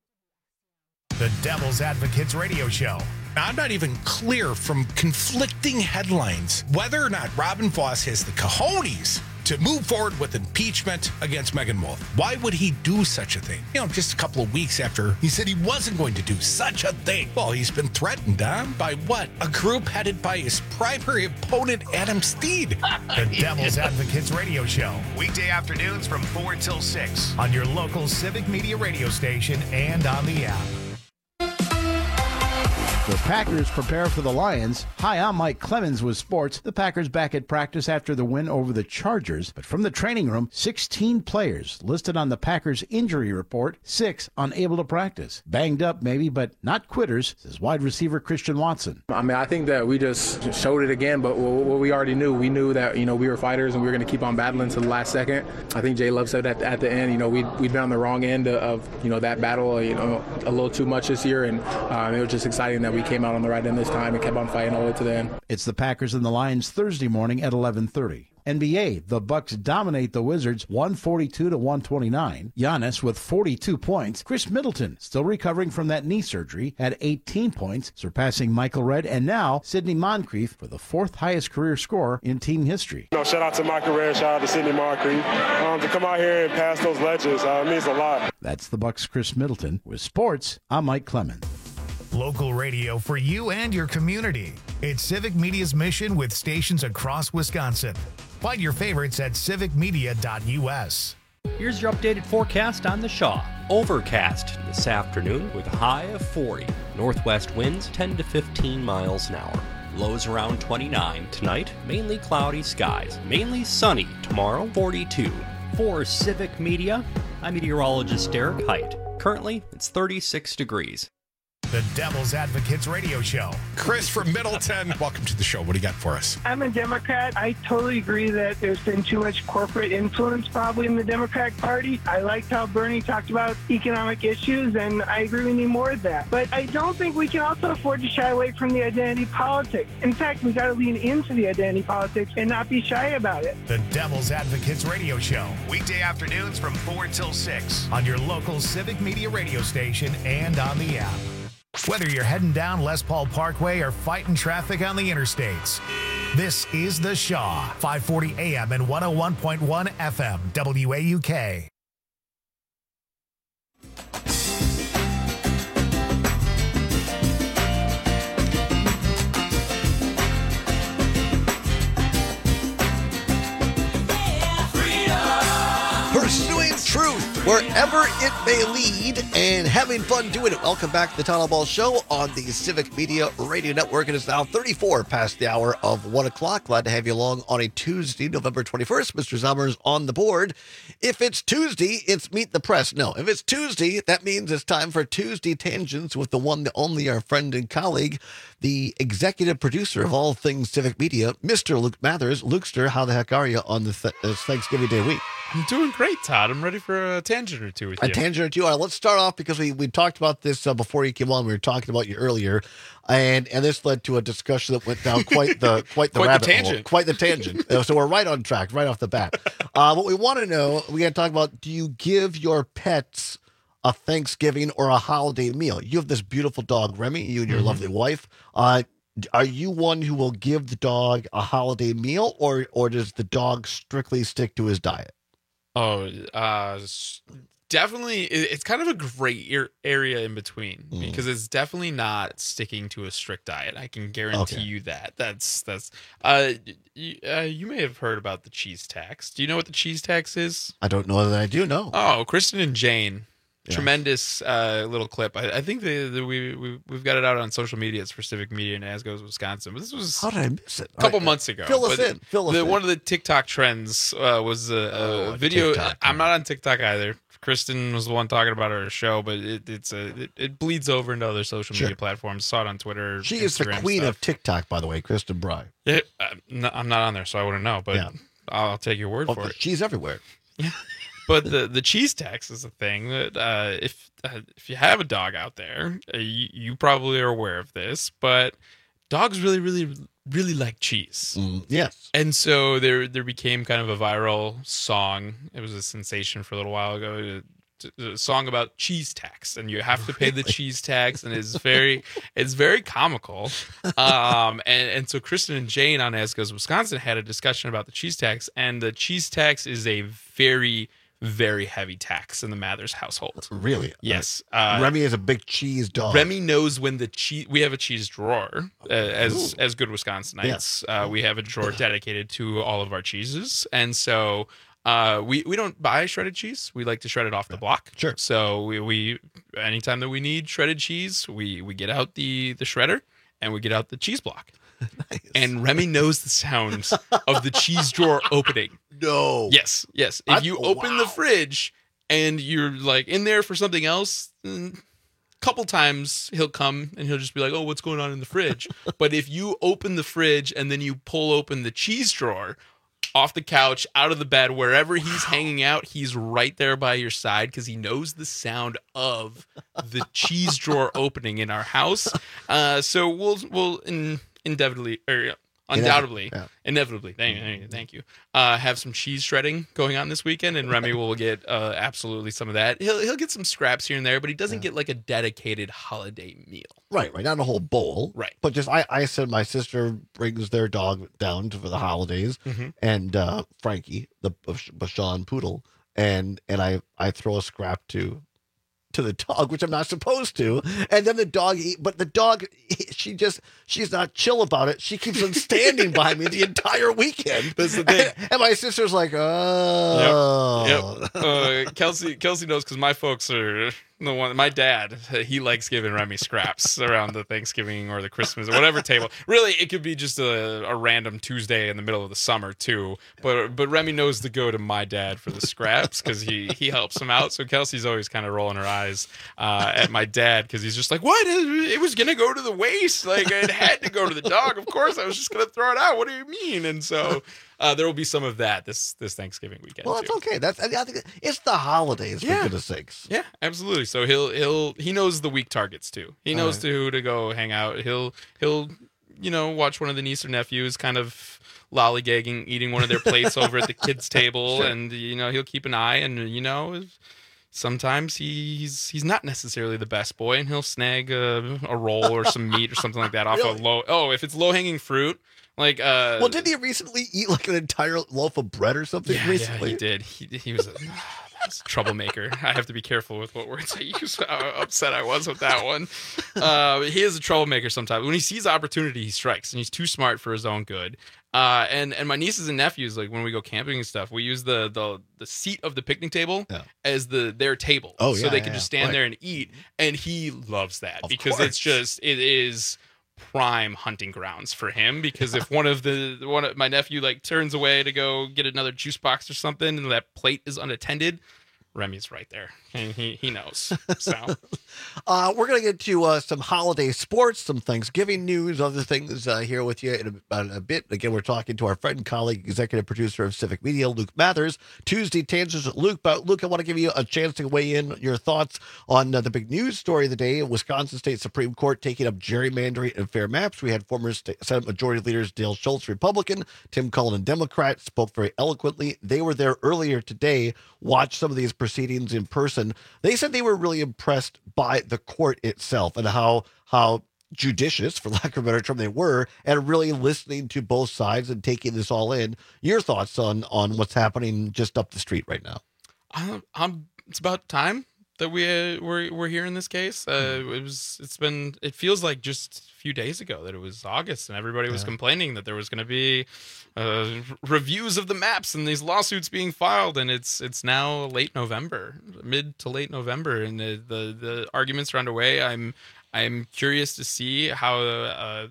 A: The Devil's Advocates Radio Show.
U: I'm not even clear from conflicting headlines whether or not Robin Vos has the cojones to move forward with impeachment against Megan Wolf. Why would he do such a thing? You know, just a couple of weeks after he said he wasn't going to do such a thing. Well, he's been threatened, huh? By what? A group headed by his primary opponent, Adam Steed.
A: The Devil's Advocates Radio Show. Weekday afternoons from four till six on your local Civic Media radio station and on the app.
K: The Packers prepare for the Lions. Hi, I'm Mike Clemens with sports. The Packers back at practice after the win over the Chargers. But from the training room, sixteen players listed on the Packers injury report, six unable to practice. Banged up maybe, but not quitters, says wide receiver Christian Watson.
L: I mean, I think that we just showed it again, but what we already knew, we knew that, you know, we were fighters and we were going to keep on battling to the last second. I think Jay Love said at, at the end, you know, we'd, we'd been on the wrong end of, you know, that battle, you know, a little too much this year, and uh, it was just exciting that we came out on the right end this time and kept on fighting all the way to the end.
K: It's the Packers and the Lions Thursday morning at eleven thirty. N B A, the Bucks dominate the Wizards one forty-two to one twenty-nine. Giannis with forty-two points. Chris Middleton, still recovering from that knee surgery, had eighteen points, surpassing Michael Redd and now Sidney Moncrief for the fourth highest career score in team history.
M: You know, shout out to Michael Redd, shout out to Sidney Moncrief. Um, to come out here and pass those legends uh, means a lot.
K: That's the Bucks' Chris Middleton. With sports, I'm Mike Clemens.
A: Local radio for you and your community. It's Civic Media's mission with stations across Wisconsin. Find your favorites at civic media dot U S.
N: Here's your updated forecast on the Shaw. Overcast this afternoon with a high of forty. Northwest winds ten to fifteen miles an hour. Lows around twenty-nine. Tonight, mainly cloudy skies. Mainly sunny. Tomorrow, forty-two. For Civic Media, I'm meteorologist Derek Height. Currently, it's thirty-six degrees.
A: The Devil's Advocates Radio Show.
U: Chris from Middleton, welcome to the show. What do you got for us?
V: I'm a Democrat. I totally agree that there's been too much corporate influence probably in the Democratic Party. I liked how Bernie talked about economic issues, and I agree we need more of that. But I don't think we can also afford to shy away from the identity politics. In fact, we got to lean into the identity politics and not be shy about it.
A: The Devil's Advocates Radio Show. Weekday afternoons from four till six on your local Civic Media radio station and on the app. Whether you're heading down Les Paul Parkway or fighting traffic on the interstates, this is The Shaw, five forty A M and one oh one point one F M, W A U K.
U: Pursuing truth
P: wherever it may lead, and having fun doing it. Welcome back to the Town Hall Ball Show on the Civic Media Radio Network. It is now thirty-four past the hour of one o'clock. Glad to have you along on a Tuesday, November twenty-first. Mister Zommer's on the board. If it's Tuesday, it's Meet the Press. No, if it's Tuesday, that means it's time for Tuesday Tangents with the one, the only, our friend and colleague, the executive producer of all things Civic Media, Mister Luke Mathers. Lukester, how the heck are you on this th- Thanksgiving Day week?
C: I'm doing great, Todd. I'm ready for a tangent or two with
P: A
C: you.
P: tangent or two. All right, let's start off because we, we talked about this uh, before you came on. We were talking about you earlier, and and this led to a discussion that went down quite the quite the
C: Quite the
P: rabbit
C: tangent.
P: hole, quite the tangent. Uh, so we're right on track, right off the bat. Uh, what we want to know, we got to talk about: do you give your pets a Thanksgiving or a holiday meal? You have this beautiful dog, Remy. You and your
C: Mhm.
P: lovely wife. Uh, are you one who will give the dog a holiday meal, or or does the dog strictly stick to his diet?
C: Oh, uh, s- definitely. it- It's kind of a gray ar- area in between
P: Mm.
C: because it's definitely not sticking to a strict diet. I can guarantee
P: Okay.
C: you that. That's that's. Uh, y- uh, you may have heard about the cheese tax. Do you know what the cheese tax is?
P: I don't know that I do know.
C: Oh, Kristen and Jane.
P: Yeah.
C: Tremendous uh, little clip. I, I think the, the, we, we, we've got it out on social media. It's for Civic Media in Asgoes, Wisconsin. But this was
P: How did I miss it?
C: a couple
P: All right,
C: months ago.
P: Fill us
C: But
P: in. Fill us
C: the,
P: in.
C: One of the TikTok trends uh, was a, a
P: Oh,
C: video.
P: TikTok,
C: I'm not on TikTok either. Kristen was the one talking about her show, but it, it's a it, it bleeds over into other social
P: Sure.
C: media platforms. Saw it on Twitter.
P: She is the
C: Instagram
P: queen
C: stuff.
P: of TikTok, by the way, Kristen Bry.
C: Yeah, I'm not, I'm not on there, so I wouldn't know. But
P: Yeah.
C: I'll take your word
P: Oh,
C: for it.
P: she's everywhere.
C: But the, the cheese tax is a thing that uh, if uh, if you have a dog out there, uh, you, you probably are aware of this. But dogs really, really, really like cheese.
P: Mm, yes.
C: And so there there became kind of a viral song. It was a sensation for a little while ago. A, a song about cheese tax, and you have to pay the cheese tax, and it's very it's very comical. Um, and and so Kristen and Jane on Asgoes, Wisconsin, had a discussion about the cheese tax, and the cheese tax is a very very heavy tax in the Mathers household.
P: Really?
C: Yes.
P: Uh,
C: Uh,
P: Remy is a big cheese dog.
C: Remy knows when the cheese. We have a cheese drawer uh, as as good Wisconsinites. Uh, we have a drawer dedicated to all of our cheeses, and so uh, we we don't buy shredded cheese. We like to shred it off the block.
P: Sure.
C: So we, we anytime that we need shredded cheese, we we get out the the shredder and we get out the cheese block. Nice. And Remy knows the sound of the cheese drawer opening.
P: No.
C: Yes, yes. If
P: That's-
C: you
P: oh,
C: open the
P: wow.
C: fridge and you're like in there for something else, mm, couple times he'll come and he'll just be like, "Oh, what's going on in the fridge?" But if you open the fridge and then you pull open the cheese drawer off the couch, out of the bed, wherever he's hanging out, he's right there by your side because he knows the sound of the cheese drawer opening in our house. Uh, so we'll we'll in, indefinitely or undoubtedly,
P: Yeah.
C: inevitably, thank you, thank you, thank you, uh, have some cheese shredding going on this weekend, and Remy will get uh, absolutely some of that. He'll he'll get some scraps here and there, but he doesn't get like a dedicated holiday meal.
P: Right, right. Not a whole bowl.
C: Right.
P: But just, I, I said my sister brings their dog down to, for the holidays,
C: Mhm.
P: and uh, Frankie, the Bashan poodle, and and I, I throw a scrap to to the dog, which I'm not supposed to. And then the dog eat, but the dog, she just, she's not chill about it. She keeps on standing by me the entire weekend.
C: That's the thing.
P: And, and my sister's like, oh.
C: Yep. Yep. Uh, Kelsey Kelsey knows because my folks are the one. My dad, he likes giving Remy scraps around the Thanksgiving or the Christmas or whatever table. Really, it could be just a, a random Tuesday in the middle of the summer too. But but Remy knows to go to my dad for the scraps because he he helps him out. So Kelsey's always kind of rolling her eyes uh, at my dad because he's just like, what? It was gonna go to the waste. Like it had to go to the dog. Of course, I was just gonna throw it out. What do you mean? And so. Uh, there will be some of that this this Thanksgiving weekend.
P: Well, that's
C: too.
P: okay. That's, I think it's the holidays,
C: Yeah.
P: for goodness sakes.
C: Yeah, absolutely. So he'll he'll he knows the weak targets too. He knows
P: All
C: to who to go hang out. He'll he'll you know watch one of the niece or nephews kind of lollygagging, eating one of their plates over at the kids' table,
P: Sure.
C: and you know he'll keep an eye. And you know sometimes he's he's not necessarily the best boy, and he'll snag a, a roll or some meat or something like that off
P: Really?
C: a low. Oh, if it's low hanging fruit. Like, uh,
P: Well, didn't he recently eat like an entire loaf of bread or something
C: yeah,
P: recently?
C: yeah, he did. He, he was a Troublemaker. I have to be careful with what words I use. How upset I was with that one. Uh, he is a troublemaker sometimes. When he sees opportunity, he strikes, and he's too smart for his own good. Uh, and and my nieces and nephews, like when we go camping and stuff, we use the the, the seat of the picnic table yeah. as the their table,
P: oh,
C: so
P: yeah,
C: they can
P: yeah,
C: just stand
P: right.
C: there and eat. And he loves that
P: of
C: because
P: course.
C: it's just it is prime hunting grounds for him. Because if one of the one of my nephew like turns away to go get another juice box or something, and that plate is unattended, Remy's right there, and he he knows. So,
P: uh, we're gonna get to uh, some holiday sports, some Thanksgiving news, other things uh, here with you in a, in a bit. Again, we're talking to our friend and colleague, executive producer of Civic Media, Luke Mathers. Tuesday Tangents with Luke. But Luke, I want to give you a chance to weigh in your thoughts on uh, the big news story of the day: Wisconsin State Supreme Court taking up gerrymandering and fair maps. We had former State, Senate Majority Leaders Dale Schultz, Republican, Tim Cullen, Democrat, spoke very eloquently. They were there earlier today. Watched some of these proceedings in person. They said they were really impressed by the court itself and how how judicious, for lack of a better term, they were, and really listening to both sides and taking this all in. Your thoughts on on what's happening just up the street right now?
C: I'm, I'm it's about time that we uh, we're we're here in this case. Uh, it was it's been it feels like just a few days ago that it was August and everybody was
P: Yeah.
C: complaining that there was going to be uh, reviews of the maps and these lawsuits being filed, and it's it's now late November, mid to late November, and the the, the arguments are underway. I'm I'm curious to see how uh,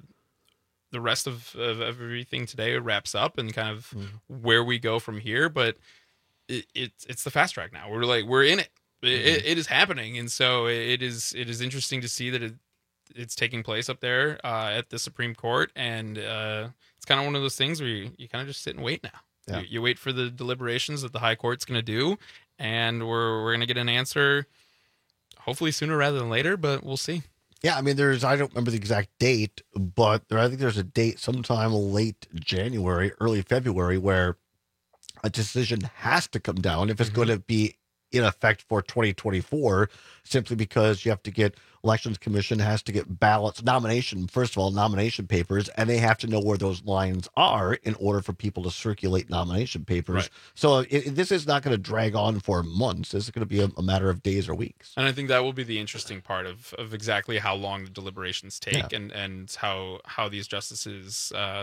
C: the rest of, of everything today wraps up and kind of
P: Mm.
C: where we go from here. But it, it's it's the fast track now. We're like we're in it. It, it is happening, and so it is it is interesting to see that it, it's taking place up there uh, at the Supreme Court, and uh, it's kind of one of those things where you, you kind of just sit and wait now.
P: Yeah.
C: You, you wait for the deliberations that the High Court's going to do, and we're we're going to get an answer, hopefully sooner rather than later, but we'll see.
P: Yeah, I mean, there's, I don't remember the exact date, but there, I think there's a date sometime late January, early February, where a decision has to come down if it's
C: Mhm.
P: going to be in effect for twenty twenty-four, simply because you have to get Elections Commission has to get ballots, nomination, first of all, nomination papers, and they have to know where those lines are in order for people to circulate nomination papers.
C: Right.
P: So it, it- this is not going to drag on for months. This is going to be a, a matter of days or weeks.
C: And I think that will be the interesting part of, of exactly how long the deliberations take
P: Yeah.
C: and, and how how these justices uh,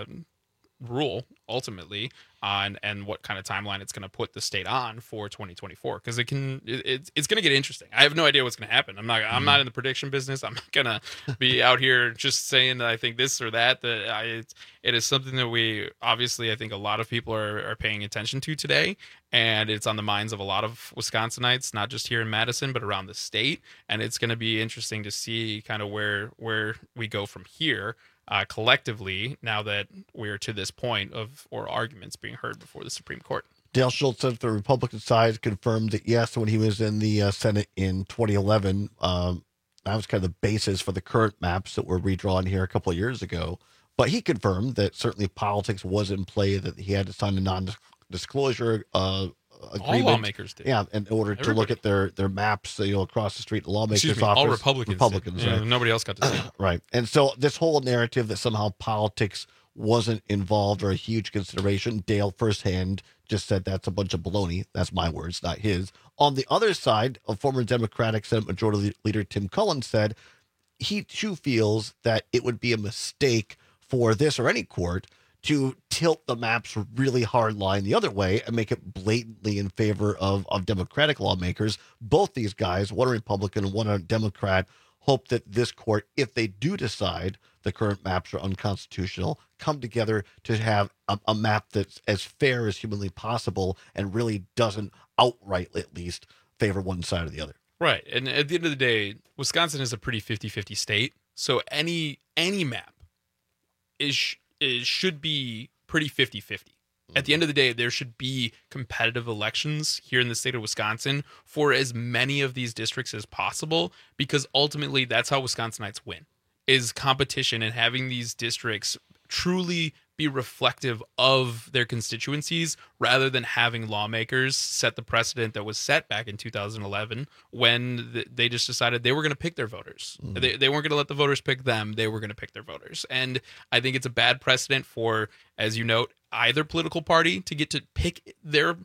C: rule ultimately on and what kind of timeline it's going to put the state on for twenty twenty-four, because it can it, it's it's going to get interesting. I have no idea what's going to happen. I'm not I'm not in the prediction business. I'm not going to be out here just saying that I think this or that. That I it's, it is something that we obviously I think a lot of people are are paying attention to today, and it's on the minds of a lot of Wisconsinites, not just here in Madison but around the state. And it's going to be interesting to see kind of where where we go from here. Uh, collectively, now that we're to this point of or arguments being heard before the Supreme Court.
P: Dale Schultz said the Republican side confirmed that, yes, when he was in the uh, Senate in twenty eleven, um, that was kind of the basis for the current maps that were redrawn here a couple of years ago. But he confirmed that certainly politics was in play, that he had to sign a non-disclosure uh, agreement.
C: All lawmakers did.
P: Yeah, in order to
C: Everybody.
P: look at their, their maps, you know, across the street, the lawmakers'
C: Excuse me,
P: office.
C: all Republicans. did.
P: Republicans,
C: Yeah,
P: right.
C: nobody else got to see it.
P: Right. And so this whole narrative that somehow politics wasn't involved or a huge consideration, Dale firsthand just said that's a bunch of baloney. That's my words, not his. On the other side, a former Democratic Senate Majority Leader Tim Cullen said he too feels that it would be a mistake for this or any court to tilt the maps really hard line the other way and make it blatantly in favor of, of Democratic lawmakers. Both these guys, one a Republican, one a Democrat, hope that this court, if they do decide the current maps are unconstitutional, come together to have a, a map that's as fair as humanly possible and really doesn't outright, at least, favor one side or the other.
C: Right. And at the end of the day, Wisconsin is a pretty fifty-fifty state. So any any map is, is should be pretty fifty-fifty. At the end of the day, there should be competitive elections here in the state of Wisconsin for as many of these districts as possible, because ultimately that's how Wisconsinites win, is competition and having these districts truly be reflective of their constituencies rather than having lawmakers set the precedent that was set back in two thousand eleven when th- they just decided they were going to pick their voters.
P: Mm.
C: They, they weren't going to let the voters pick them. They were going to pick their voters. And I think it's a bad precedent for, as you note, either political party to get to pick their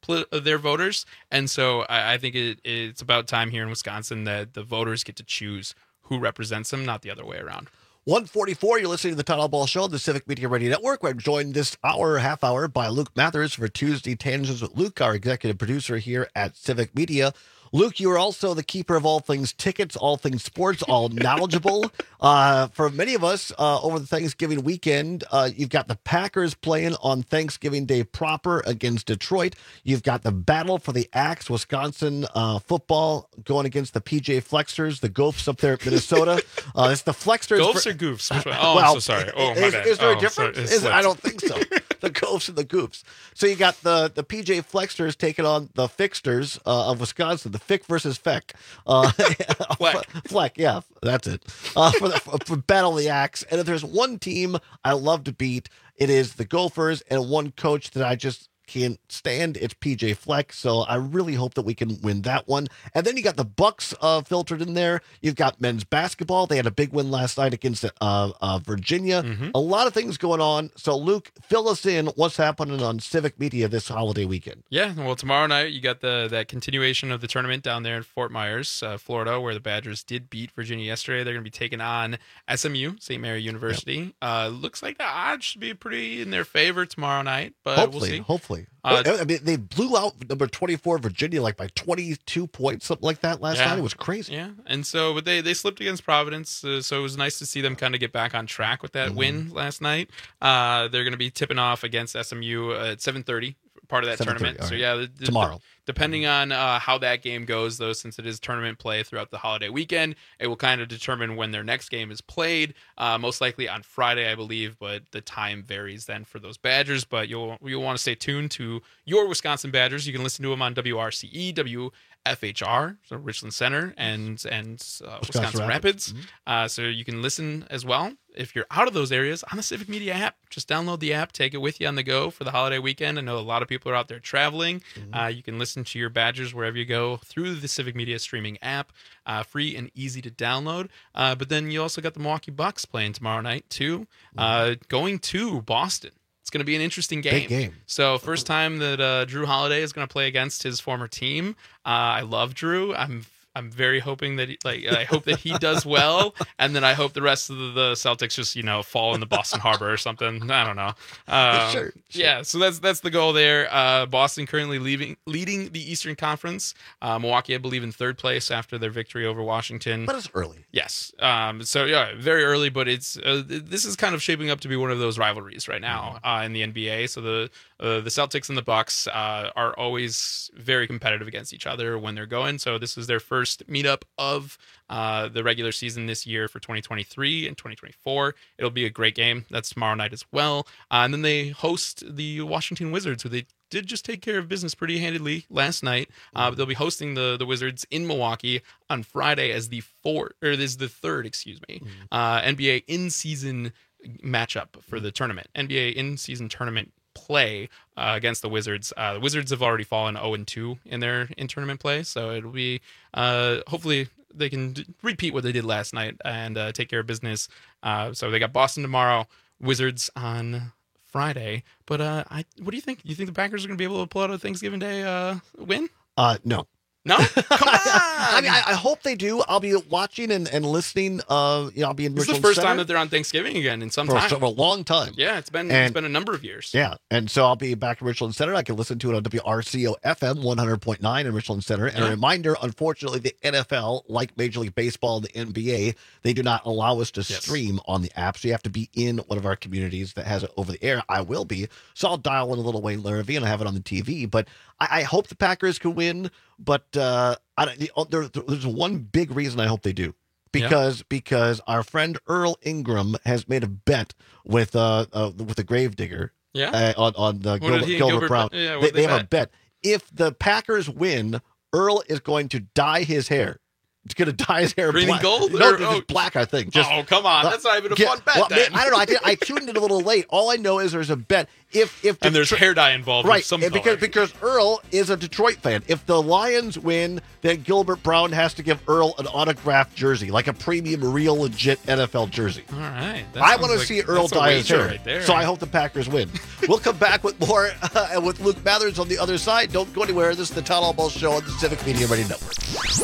C: poli- their voters. And so I, I think it, it's about time here in Wisconsin that the voters get to choose who represents them, not the other way around.
P: one forty-four, you're listening to the Town Hall Ball Show, the Civic Media Radio Network. We're joined this hour, half hour, by Luke Mathers for Tuesday Tangents with Luke, our executive producer here at Civic Media. Luke, you are also the keeper of all things tickets, all things sports, all knowledgeable. Uh, for many of us, uh, over the Thanksgiving weekend, uh, you've got the Packers playing on Thanksgiving Day proper against Detroit. You've got the battle for the Axe, Wisconsin uh, football going against the P J Flexers, the Gophs up there at Minnesota. Uh, it's the Flexers.
C: Gophs
P: for,
C: or Goofs? Which one? Oh,
P: well,
C: I'm so sorry. Oh, my
P: is,
C: bad.
P: is there
C: oh,
P: a difference?
C: sorry.
P: Is, I don't think so. The Gophs and the Goofs. So you got the, the P J Flexers taking on the Fixters uh, of Wisconsin, the Fick versus Feck. Uh,
C: Fleck.
P: Fleck, yeah, that's it. Uh, for, the, for Battle of the Axe. And if there's one team I love to beat, it is the Gophers, and one coach that I just can't stand, it's P J Fleck. So I really hope that we can win that one. And then you got the Bucks uh, filtered in there. You've got men's basketball. They had a big win last night against uh, uh, Virginia.
C: Mm-hmm.
P: A lot of things going on. So Luke, fill us in. What's happening on Civic Media this holiday weekend?
C: Yeah, well, tomorrow night you got the that continuation of the tournament down there in Fort Myers, uh, Florida, where the Badgers did beat Virginia yesterday. They're going to be taking on S M U, Saint Mary University. Yep. Uh, looks like the odds should be pretty in their favor tomorrow night, but
P: hopefully,
C: we'll see.
P: Hopefully,
C: Uh,
P: I mean, they blew out number twenty-four Virginia like by twenty-two points, something like that last
C: yeah.
P: night. It was crazy.
C: Yeah, and so but they they slipped against Providence, uh, so it was nice to see them kind of get back on track with that
P: Mm-hmm.
C: win last night. Uh, they're going to be tipping off against S M U at seven thirty, part of that tournament.
P: All
C: So
P: right.
C: yeah, the, the,
P: Tomorrow.
C: Depending on uh, how that game goes, though, since it is tournament play throughout the holiday weekend, it will kind of determine when their next game is played. Uh, most likely on Friday, I believe, but the time varies then for those Badgers. But you'll you'll want to stay tuned to your Wisconsin Badgers. You can listen to them on W R C E, W F H R, so Richland Center, and and uh, Wisconsin,
P: Wisconsin
C: Rapids.
P: Rapids.
C: Uh, so you can listen as well if you're out of those areas on the Civic Media app. Just download the app, take it with you on the go for the holiday weekend. I know a lot of people are out there traveling.
P: Mm-hmm.
C: Uh, you can listen to your Badgers wherever you go through the Civic Media streaming app, uh, free and easy to download. Uh, but then you also got the Milwaukee Bucks playing tomorrow night too, uh, going to Boston. It's going to be an interesting game.
P: Big game.
C: So first time that uh, Drew Holiday is going to play against his former team. Uh, I love Drew. I'm I'm very hoping that he, like I hope that he does well, and then I hope the rest of the, the Celtics just you know fall in the Boston Harbor or something. I don't know. Um,
P: sure, sure.
C: Yeah. So that's that's the goal there. Uh, Boston currently leaving leading the Eastern Conference. Uh, Milwaukee, I believe, in third place after their victory over Washington.
P: But it's early.
C: Yes. Um, so yeah, very early, but it's uh, this is kind of shaping up to be one of those rivalries right now uh, in the N B A. So the uh, the Celtics and the Bucks uh, are always very competitive against each other when they're going. So this is their first meetup of uh, the regular season this year for twenty twenty-three and twenty twenty-four. It'll be a great game. That's tomorrow night as well. Uh, and then they host the Washington Wizards, who they did just take care of business pretty handedly last night. Uh, but they'll be hosting the the Wizards in Milwaukee on Friday as the fourth, or this is the third, excuse me, uh, N B A in-season matchup for the tournament. N B A in-season tournament play uh, against the Wizards. Uh, the Wizards have already fallen oh and two in their in-tournament play, so it'll be uh, hopefully they can d- repeat what they did last night and uh, take care of business. Uh, so they got Boston tomorrow, Wizards on Friday. But uh, I, what do you think? You think the Packers are going to be able to pull out a Thanksgiving Day uh, win?
P: Uh, no.
C: No? Come on!
P: I mean, I, I hope they do. I'll be watching and, and listening. Uh, you know, I'll be in
C: This is the
P: Richland
C: first
P: Center
C: time that they're on Thanksgiving again in some
P: for,
C: time.
P: for a long time.
C: Yeah, it's been
P: And-
C: it's been a number of years.
P: Yeah, and so I'll be back in Richland Center. I can listen to it on W R C O F M one hundred point nine in Richland Center. And
C: Yeah.
P: a reminder, unfortunately, the N F L, like Major League Baseball and the N B A, they do not allow us to
C: Yes.
P: stream on the app. So you have to be in one of our communities that has it over the air. I will be. So I'll dial in a little Wayne Larrivee and I have it on the T V. But I, I hope the Packers can win. But uh, I don't, the- there, there's one big reason I hope they do. Because because our friend Earl Ingram has made a bet with uh, uh with the Gravedigger
C: Yeah?
P: uh, on on the
C: What did
P: Gilbert,
C: he and
P: Gilbert
C: Gilbert
P: Brown.
C: bet? Yeah, what
P: they,
C: did they
P: they have a
C: bet?
P: bet. If the Packers win, Earl is going to dye his hair going to dye his hair
C: Green
P: black.
C: and gold?
P: No,
C: Or-
P: just
C: oh.
P: black, I think. Just,
C: Oh, come on. That's not even a
P: get-
C: fun bet
P: well,
C: then.
P: I don't know. I, did, I tuned in a little late. All I know is there's a bet. If if
C: And there's
P: Detroit-
C: hair dye involved
P: right?
C: with some
P: and because
C: color.
P: because Earl is a Detroit fan. If the Lions win, then Gilbert Brown has to give Earl an autographed jersey, like a premium, real, legit N F L jersey.
C: All right. That
P: I
C: sounds
P: want to
C: like-
P: see Earl
C: that's a
P: dye his
C: wager
P: hair.
C: right there.
P: So I hope the Packers win. We'll come back with more uh, and with Luke Mathers on the other side. Don't go anywhere. This is the Town Hall Ball Show on the Civic Media Radio Network.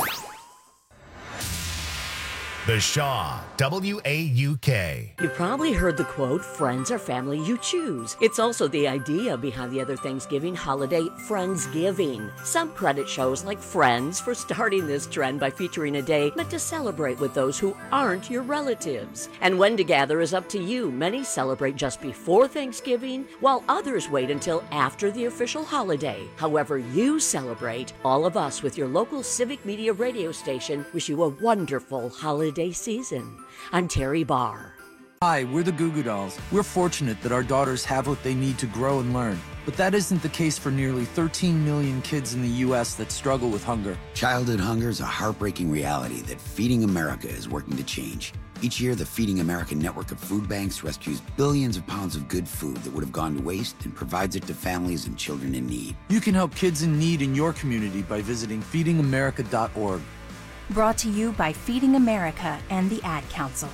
A: The Shaw, W A U K.
O: You probably heard the quote, friends are family you choose. It's also the idea behind the other Thanksgiving holiday, Friendsgiving. Some credit shows like Friends for starting this trend by featuring a day meant to celebrate with those who aren't your relatives. And when to gather is up to you. Many celebrate just before Thanksgiving, while others wait until after the official holiday. However you celebrate, all of us with your local Civic Media radio station wish you a wonderful holiday season. I'm Terry Barr.
D: Hi, we're the Goo Goo Dolls. We're fortunate that our daughters have what they need to grow and learn. But that isn't the case for nearly thirteen million kids in the U S that struggle with hunger.
E: Childhood hunger is a heartbreaking reality that Feeding America is working to change. Each year, the Feeding America network of food banks rescues billions of pounds of good food that would have gone to waste and provides it to families and children in need.
D: You can help kids in need in your community by visiting feeding america dot org.
W: Brought to you by Feeding America and the Ad Council.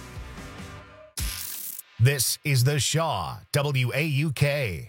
A: This is The Shaw, W A U K.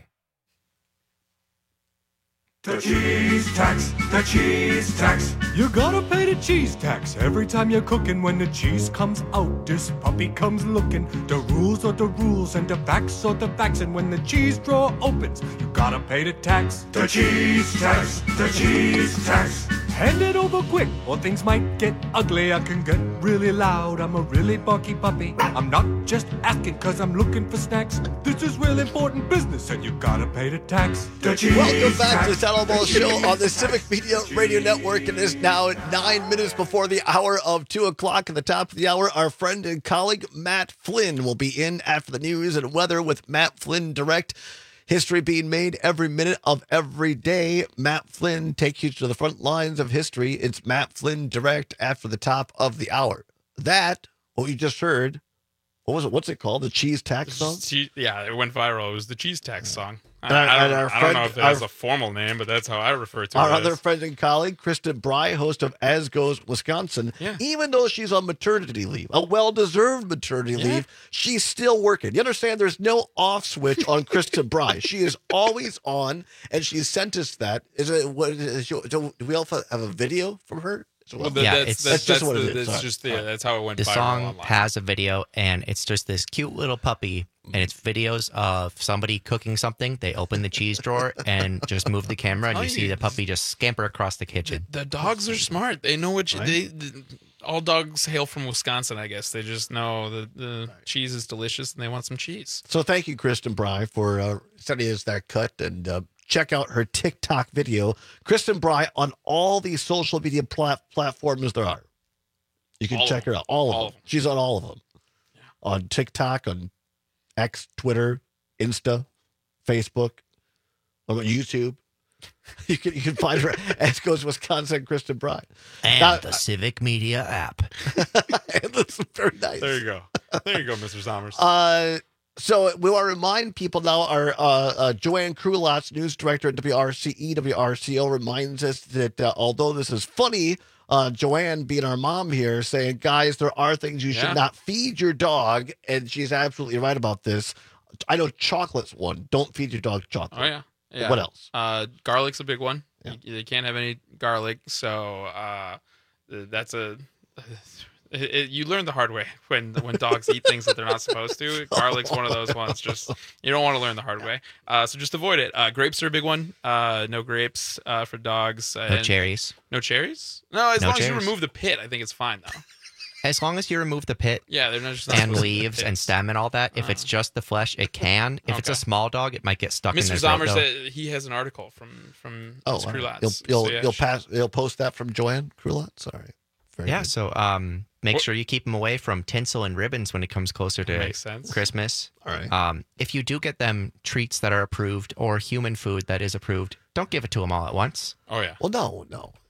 X: The cheese tax, the cheese tax. You gotta pay the cheese tax every time you're cooking. When the cheese comes out, this puppy comes looking. The rules are the rules and the facts are the facts. And when the cheese drawer opens, you gotta pay the tax. The cheese tax, the cheese tax. Hand it over quick or things might get ugly. I can get really loud, I'm a really barky puppy. I'm not just asking cause I'm looking for snacks. This is real important business and you gotta pay the tax. The cheese
P: Welcome back
X: tax.
P: to the Town Hall Ball Show on the Civic Media Radio Network. It is now nine minutes before the hour of two o'clock. At the top of the hour, our friend and colleague Matt Flynn will be in after the news and weather with Matt Flynn Direct. History being made every minute of every day. Matt Flynn takes you to the front lines of history. It's Matt Flynn Direct after the top of the hour. That, what you just heard, what was it? What's it called? The cheese tax song?
C: Che- Yeah, it went viral. It was the cheese tax song. I,
P: And our-
C: I don't,
P: and our
C: I don't
P: friend-
C: know if it
P: our-
C: has a formal name, but that's how I refer to
P: Our
C: it.
P: other
C: as.
P: friend and colleague, Kristen Bry, host of As Goes Wisconsin,
C: Yeah.
P: even though she's on maternity leave, a well-deserved maternity
C: Yeah.
P: leave, she's still working. You understand? There's no off switch on Kristen Bry. She is always on, and she sent us that. Is it? What is it? Do we also have a video from her? So
C: Well,
Q: Yeah,
C: that's,
Q: it's-
C: that's,
P: That's just
C: that's
P: what it
C: the-
P: is.
C: That's
P: Sorry.
C: just yeah, that's how it went
Q: The
C: viral
Q: song
C: online.
Q: has a video, and it's just this cute little puppy, and it's videos of somebody cooking something. They open the cheese drawer and just move the camera, and
C: Oh,
Q: you see
C: you-
Q: the puppy just scamper across the kitchen.
C: The dogs are smart. They know what you,
Q: Right.
C: they. The, all dogs hail from Wisconsin, I guess. They just know that the cheese is delicious and they want some cheese.
P: So thank you, Kristen Bry, for uh, sending us that cut, and uh, check out her TikTok video. Kristen Bry on all these social media plat- platforms there are. You can
C: All
P: check
C: of
P: her out. All of
C: All
P: them.
C: of them.
P: She's on all of them. On TikTok, on X, Twitter, Insta, Facebook, on YouTube. You can you can find her as goes Wisconsin Kristen Bry.
Q: And
P: Now-
Q: the Civic Media app.
P: And that's very nice.
C: There you go. There you go, Mister Sommers.
P: Uh, so we want to remind people now, our uh, uh, Joanne Krulotz, news director at W R C E, W R C O, reminds us that uh, although this is funny, uh, Joanne, being our mom here, saying, guys, there are things you
C: Yeah.
P: should not feed your dog. And she's absolutely right about this. I know chocolate's one. Don't feed your dog chocolate.
C: Oh yeah. Yeah.
P: What else?
C: Uh, garlic's a big one. You, they can't have any garlic, so uh, that's a. It, it, you learn the hard way when when dogs eat things that they're not supposed to. Garlic's one of those ones. Just you don't want to learn the hard way. Uh, so just avoid it. Uh, grapes are a big one. Uh, no grapes uh, for dogs. Uh,
Q: No
C: and-
Q: cherries.
C: No cherries. No, as
Q: No
C: long as you
Q: cherries.
C: remove the pit, I think it's fine though.
Q: As long as you remove the pit
C: Yeah, they're not just not
Q: and
C: supposed to eat the
Q: leaves and
C: pits.
Q: stem and all that, if it's just the flesh, it can. If it's a
C: Okay.
Q: small dog, it might get stuck
C: Mister
Q: in their throat.
C: Zommers
Q: though.
C: said he has an article from from
P: Oh,
C: Miz
P: all right.
C: Krulotz.
P: you'll
C: So,
P: you'll
C: yeah,
P: you'll
C: sure.
P: pass you'll post that from Joanne Krulotz. Sorry. Very
Q: Yeah,
P: good.
Q: so um, make
C: What-
Q: sure you keep them away from tinsel and ribbons when it comes closer to
C: Makes sense.
Q: Christmas.
P: All right.
Q: Um, if you do get them treats that are approved or human food that is approved, don't give it to them all at once.
C: Oh yeah.
P: Well, no, no.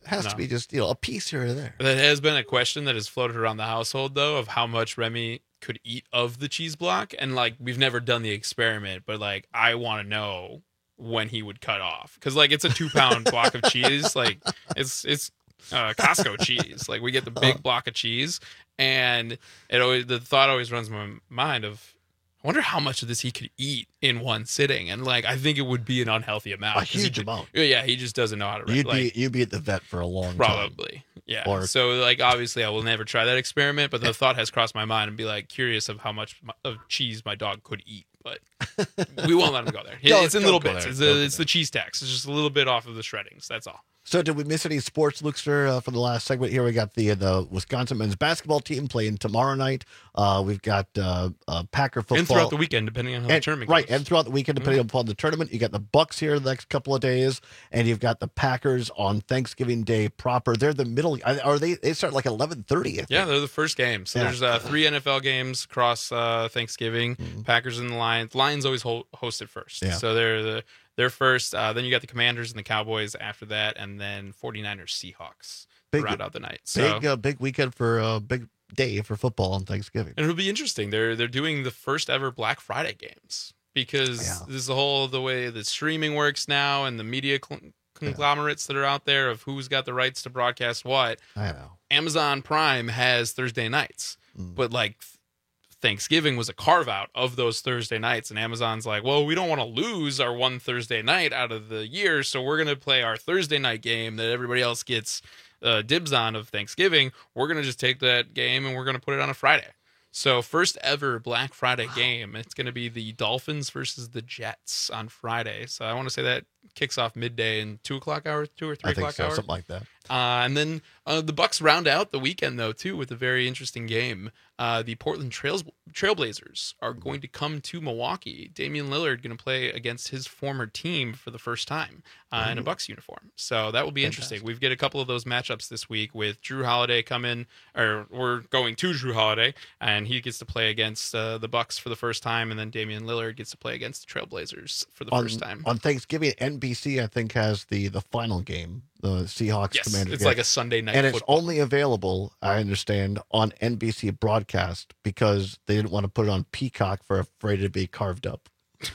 P: has
C: No.
P: to be just, you know, a piece here or there.
C: That has been a question that has floated around the household, though, of how much Remy could eat of the cheese block. And, like, we've never done the experiment, but, like, I want to know when he would cut off. Because, like, it's a two-pound block of cheese. Like, it's it's uh, Costco cheese. Like, we get the big block of cheese. And it always the thought always runs in my mind of, I wonder how much of this he could eat in one sitting. And, like, I think it would be an unhealthy amount.
P: A
C: 'cause he
P: huge
C: ju-
P: amount.
C: Yeah, he just doesn't know how to
P: You'd
C: like,
P: be you'd be at the vet for a long time.
C: Probably. Yeah.
P: Or-
C: so, like, obviously, I will never try that experiment, but the thought has crossed my mind and be, like, curious of how much my, of cheese my dog could eat. But we won't let him go there.
P: No,
C: it's in
P: don't
C: little
P: go
C: bits.
P: there.
C: It's,
P: Don't
C: the,
P: go
C: it's the cheese tax. It's just a little bit off of the shreddings. That's all.
P: So did we miss any sports, Lukester, uh, for the last segment? Here we got the the Wisconsin men's basketball team playing tomorrow night. Uh, we've got uh, uh, Packer football.
C: And throughout the weekend, depending on how
P: And-
C: the tournament
P: right,
C: goes.
P: and throughout the weekend, depending upon the tournament. You got the Bucks here the next couple of days, and you've got the Packers on Thanksgiving Day proper. They're the middle. Are they? They start like eleven thirty.
C: Yeah, they're the first game. So
P: Yeah.
C: there's uh, three N F L games across uh, Thanksgiving. Packers and the Lions. Lions always ho- host it first.
P: Yeah.
C: So they're the they're first. Uh, then you got the Commanders and the Cowboys after that, and then 49ers Seahawks
P: Big-
C: to round out the night. So
P: Big uh, big weekend for uh, big day for football on Thanksgiving.
C: and it'll be interesting. They're they're doing the first ever Black Friday games because this is the whole the way that streaming works now and the media cl- conglomerates that are out there of who's got the rights to broadcast what.
P: I know.
C: Amazon Prime has Thursday nights, but like Thanksgiving was a carve out of those Thursday nights, and Amazon's like, well, we don't want to lose our one Thursday night out of the year, so we're going to play our Thursday night game that everybody else gets uh, dibs on of Thanksgiving. We're going to just take that game and we're going to put it on a Friday. So first ever Black Friday game. It's going to be the Dolphins versus the Jets on Friday. So I want to say that kicks off midday in two o'clock hour, two or three
P: I think
C: o'clock
P: so,
C: hour,
P: something like that.
C: Uh, and then uh, the Bucks round out the weekend though too with a very interesting game. Uh, the Portland Trails Trailblazers are going to come to Milwaukee. Damian Lillard going to play against his former team for the first time uh, in a Bucks uniform. So that will be interesting. We've got a couple of those matchups this week with Drew Holiday coming, or we're going to Drew Holiday, and he gets to play against uh, the Bucks for the first time, and then Damian Lillard gets to play against the Trailblazers for the
P: on,
C: first time.
P: on Thanksgiving, N B C I think has the the final game, the Seahawks
C: Yes,
P: Commanders.
C: it's
P: game.
C: like a Sunday night
P: and it's
C: football.
P: only available, I understand, on N B C broadcast because they didn't want to put it on Peacock for afraid it'd be carved up.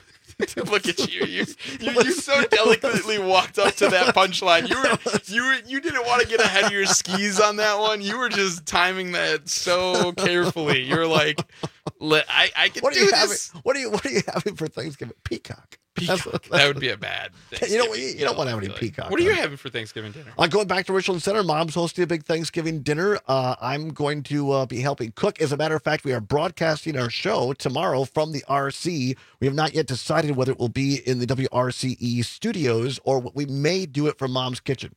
C: Look at you. You, you. you so delicately walked up to that punchline. You were you were, you didn't want to get ahead of your skis on that one. You were just timing that so carefully. You're like, Let, I I can
P: What are
C: do
P: you
C: this.
P: having? What are you What are you having for Thanksgiving? Peacock. That's-
C: Peacock.
P: that's-
C: That would be a bad.
P: You know,
C: Thanksgiving
P: you, you don't want to have any
C: meal, I feel like.
P: peacock.
C: What are you
P: on.
C: having for Thanksgiving dinner?
P: I'm going back to Richland Center. Mom's hosting a big Thanksgiving dinner. Uh, I'm going to uh, be helping cook. As a matter of fact, we are broadcasting our show tomorrow from the R C. We have not yet decided whether it will be in the W R C E studios or what we may do it from Mom's kitchen.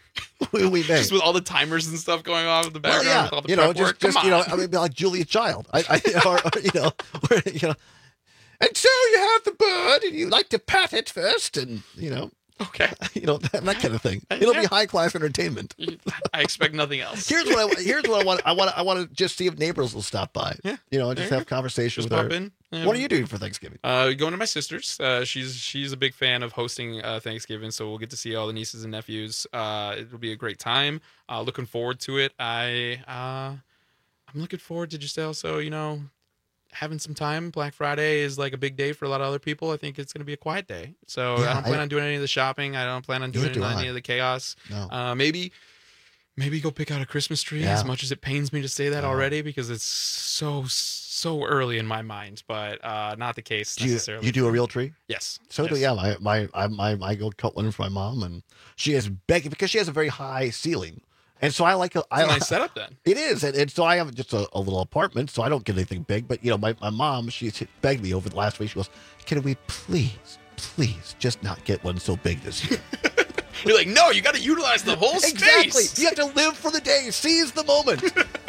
P: we, we may.
C: Just with all the timers and stuff going on in the
P: Well,
C: background,
P: yeah,
C: with all the
P: you know,
C: prep
P: just,
C: work.
P: just
C: Come
P: you know,
C: on.
P: I mean, like Julia Child. I, I or, or, you know, where, you know. And so you have the bird, and you like to pat it first, and you know,
C: okay,
P: you know that, that kind of thing. It'll be high class entertainment.
C: I expect nothing else.
P: Here's what I here's what I want. I want I want to just see if neighbors will stop by.
C: Yeah,
P: you know, just
C: there you
P: have conversation
C: Just
P: with
C: pop
P: her.
C: in. Yeah.
P: What are you doing for Thanksgiving?
C: Uh, going to my sister's. Uh, she's she's a big fan of hosting uh, Thanksgiving, so we'll get to see all the nieces and nephews. Uh, it'll be a great time. Uh, looking forward to it. I uh, I'm looking forward to just also, you know, having some time. Black Friday is like a big day for a lot of other people. I think it's going to be a quiet day, so
P: Yeah,
C: I don't plan
P: I-
C: on doing any of the shopping. I don't plan on doing
P: Neither do
C: any
P: I.
C: of the chaos.
P: No.
C: Uh, maybe. Maybe go pick out a Christmas tree,
P: Yeah.
C: as much as it pains me to say that already, because it's so so early in my mind, but uh, not the case
P: Do you
C: necessarily.
P: you do a real tree?
C: Yes.
P: So do
C: Yes.
P: yeah. My my I my I go cut one for my mom, and she is begging because she has a very high ceiling, and so I like a, I
C: It's a nice setup then.
P: It is, and, and so I have just a, a little apartment, so I don't get anything big. But you know, my, my mom, she's begged me over the last week. She goes, "Can we please, please, just not get one so big this year?"
C: You're like, no, you got to utilize the whole space.
P: Exactly. You have to live for the day. Seize the moment.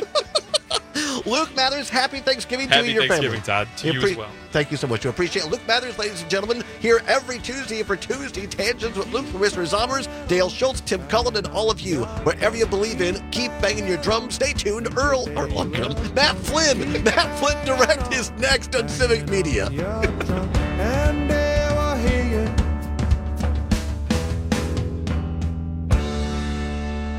P: Luke Mathers, happy Thanksgiving to
C: Happy
P: you and your
C: Thanksgiving,
P: family.
C: Todd. To
P: We
C: you as well.
P: Thank you so much. We appreciate it. Luke Mathers, ladies and gentlemen, here every Tuesday for Tuesday Tangents with Luke from Mister Zommers, Dale Schultz, Tim Cullen, and all of you. Wherever you believe in, keep banging your drum. Stay tuned. Earl, or Earl, Matt Flynn. Matt Flynn Direct is next on Civic Media.
X: And they will hear you.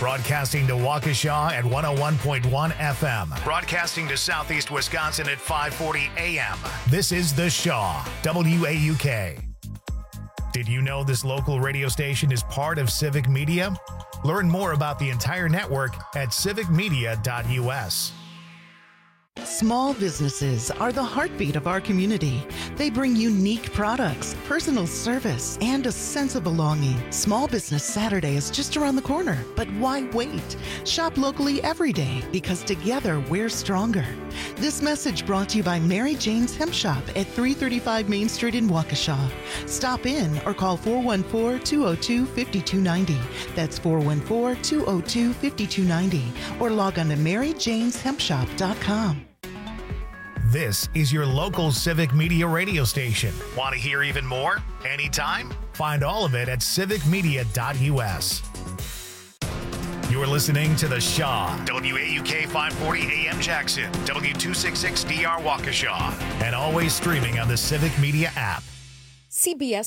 A: Broadcasting to Waukesha at one oh one point one F M. Broadcasting to Southeast Wisconsin at five forty A M. This is The Shaw, W A U K. Did you know this local radio station is part of Civic Media? Learn more about the entire network at civic media dot U S.
B: Small businesses are the heartbeat of our community. They bring unique products, personal service, and a sense of belonging. Small Business Saturday is just around the corner, but why wait? Shop locally every day because together we're stronger. This message brought to you by Mary Jane's Hemp Shop at three thirty-five Main Street in Waukesha. Stop in or call four one four, two oh two, five two nine oh. That's four one four, two oh two, five two nine oh or log on to mary janes hemp shop dot com.
A: This is your local Civic Media radio station. Want to hear even more? Anytime? Find all of it at civic media dot U S. You're listening to The Shaw, W A U K five forty A M Jackson, W two sixty-six D R Waukesha, and always streaming on the Civic Media app.
F: C B S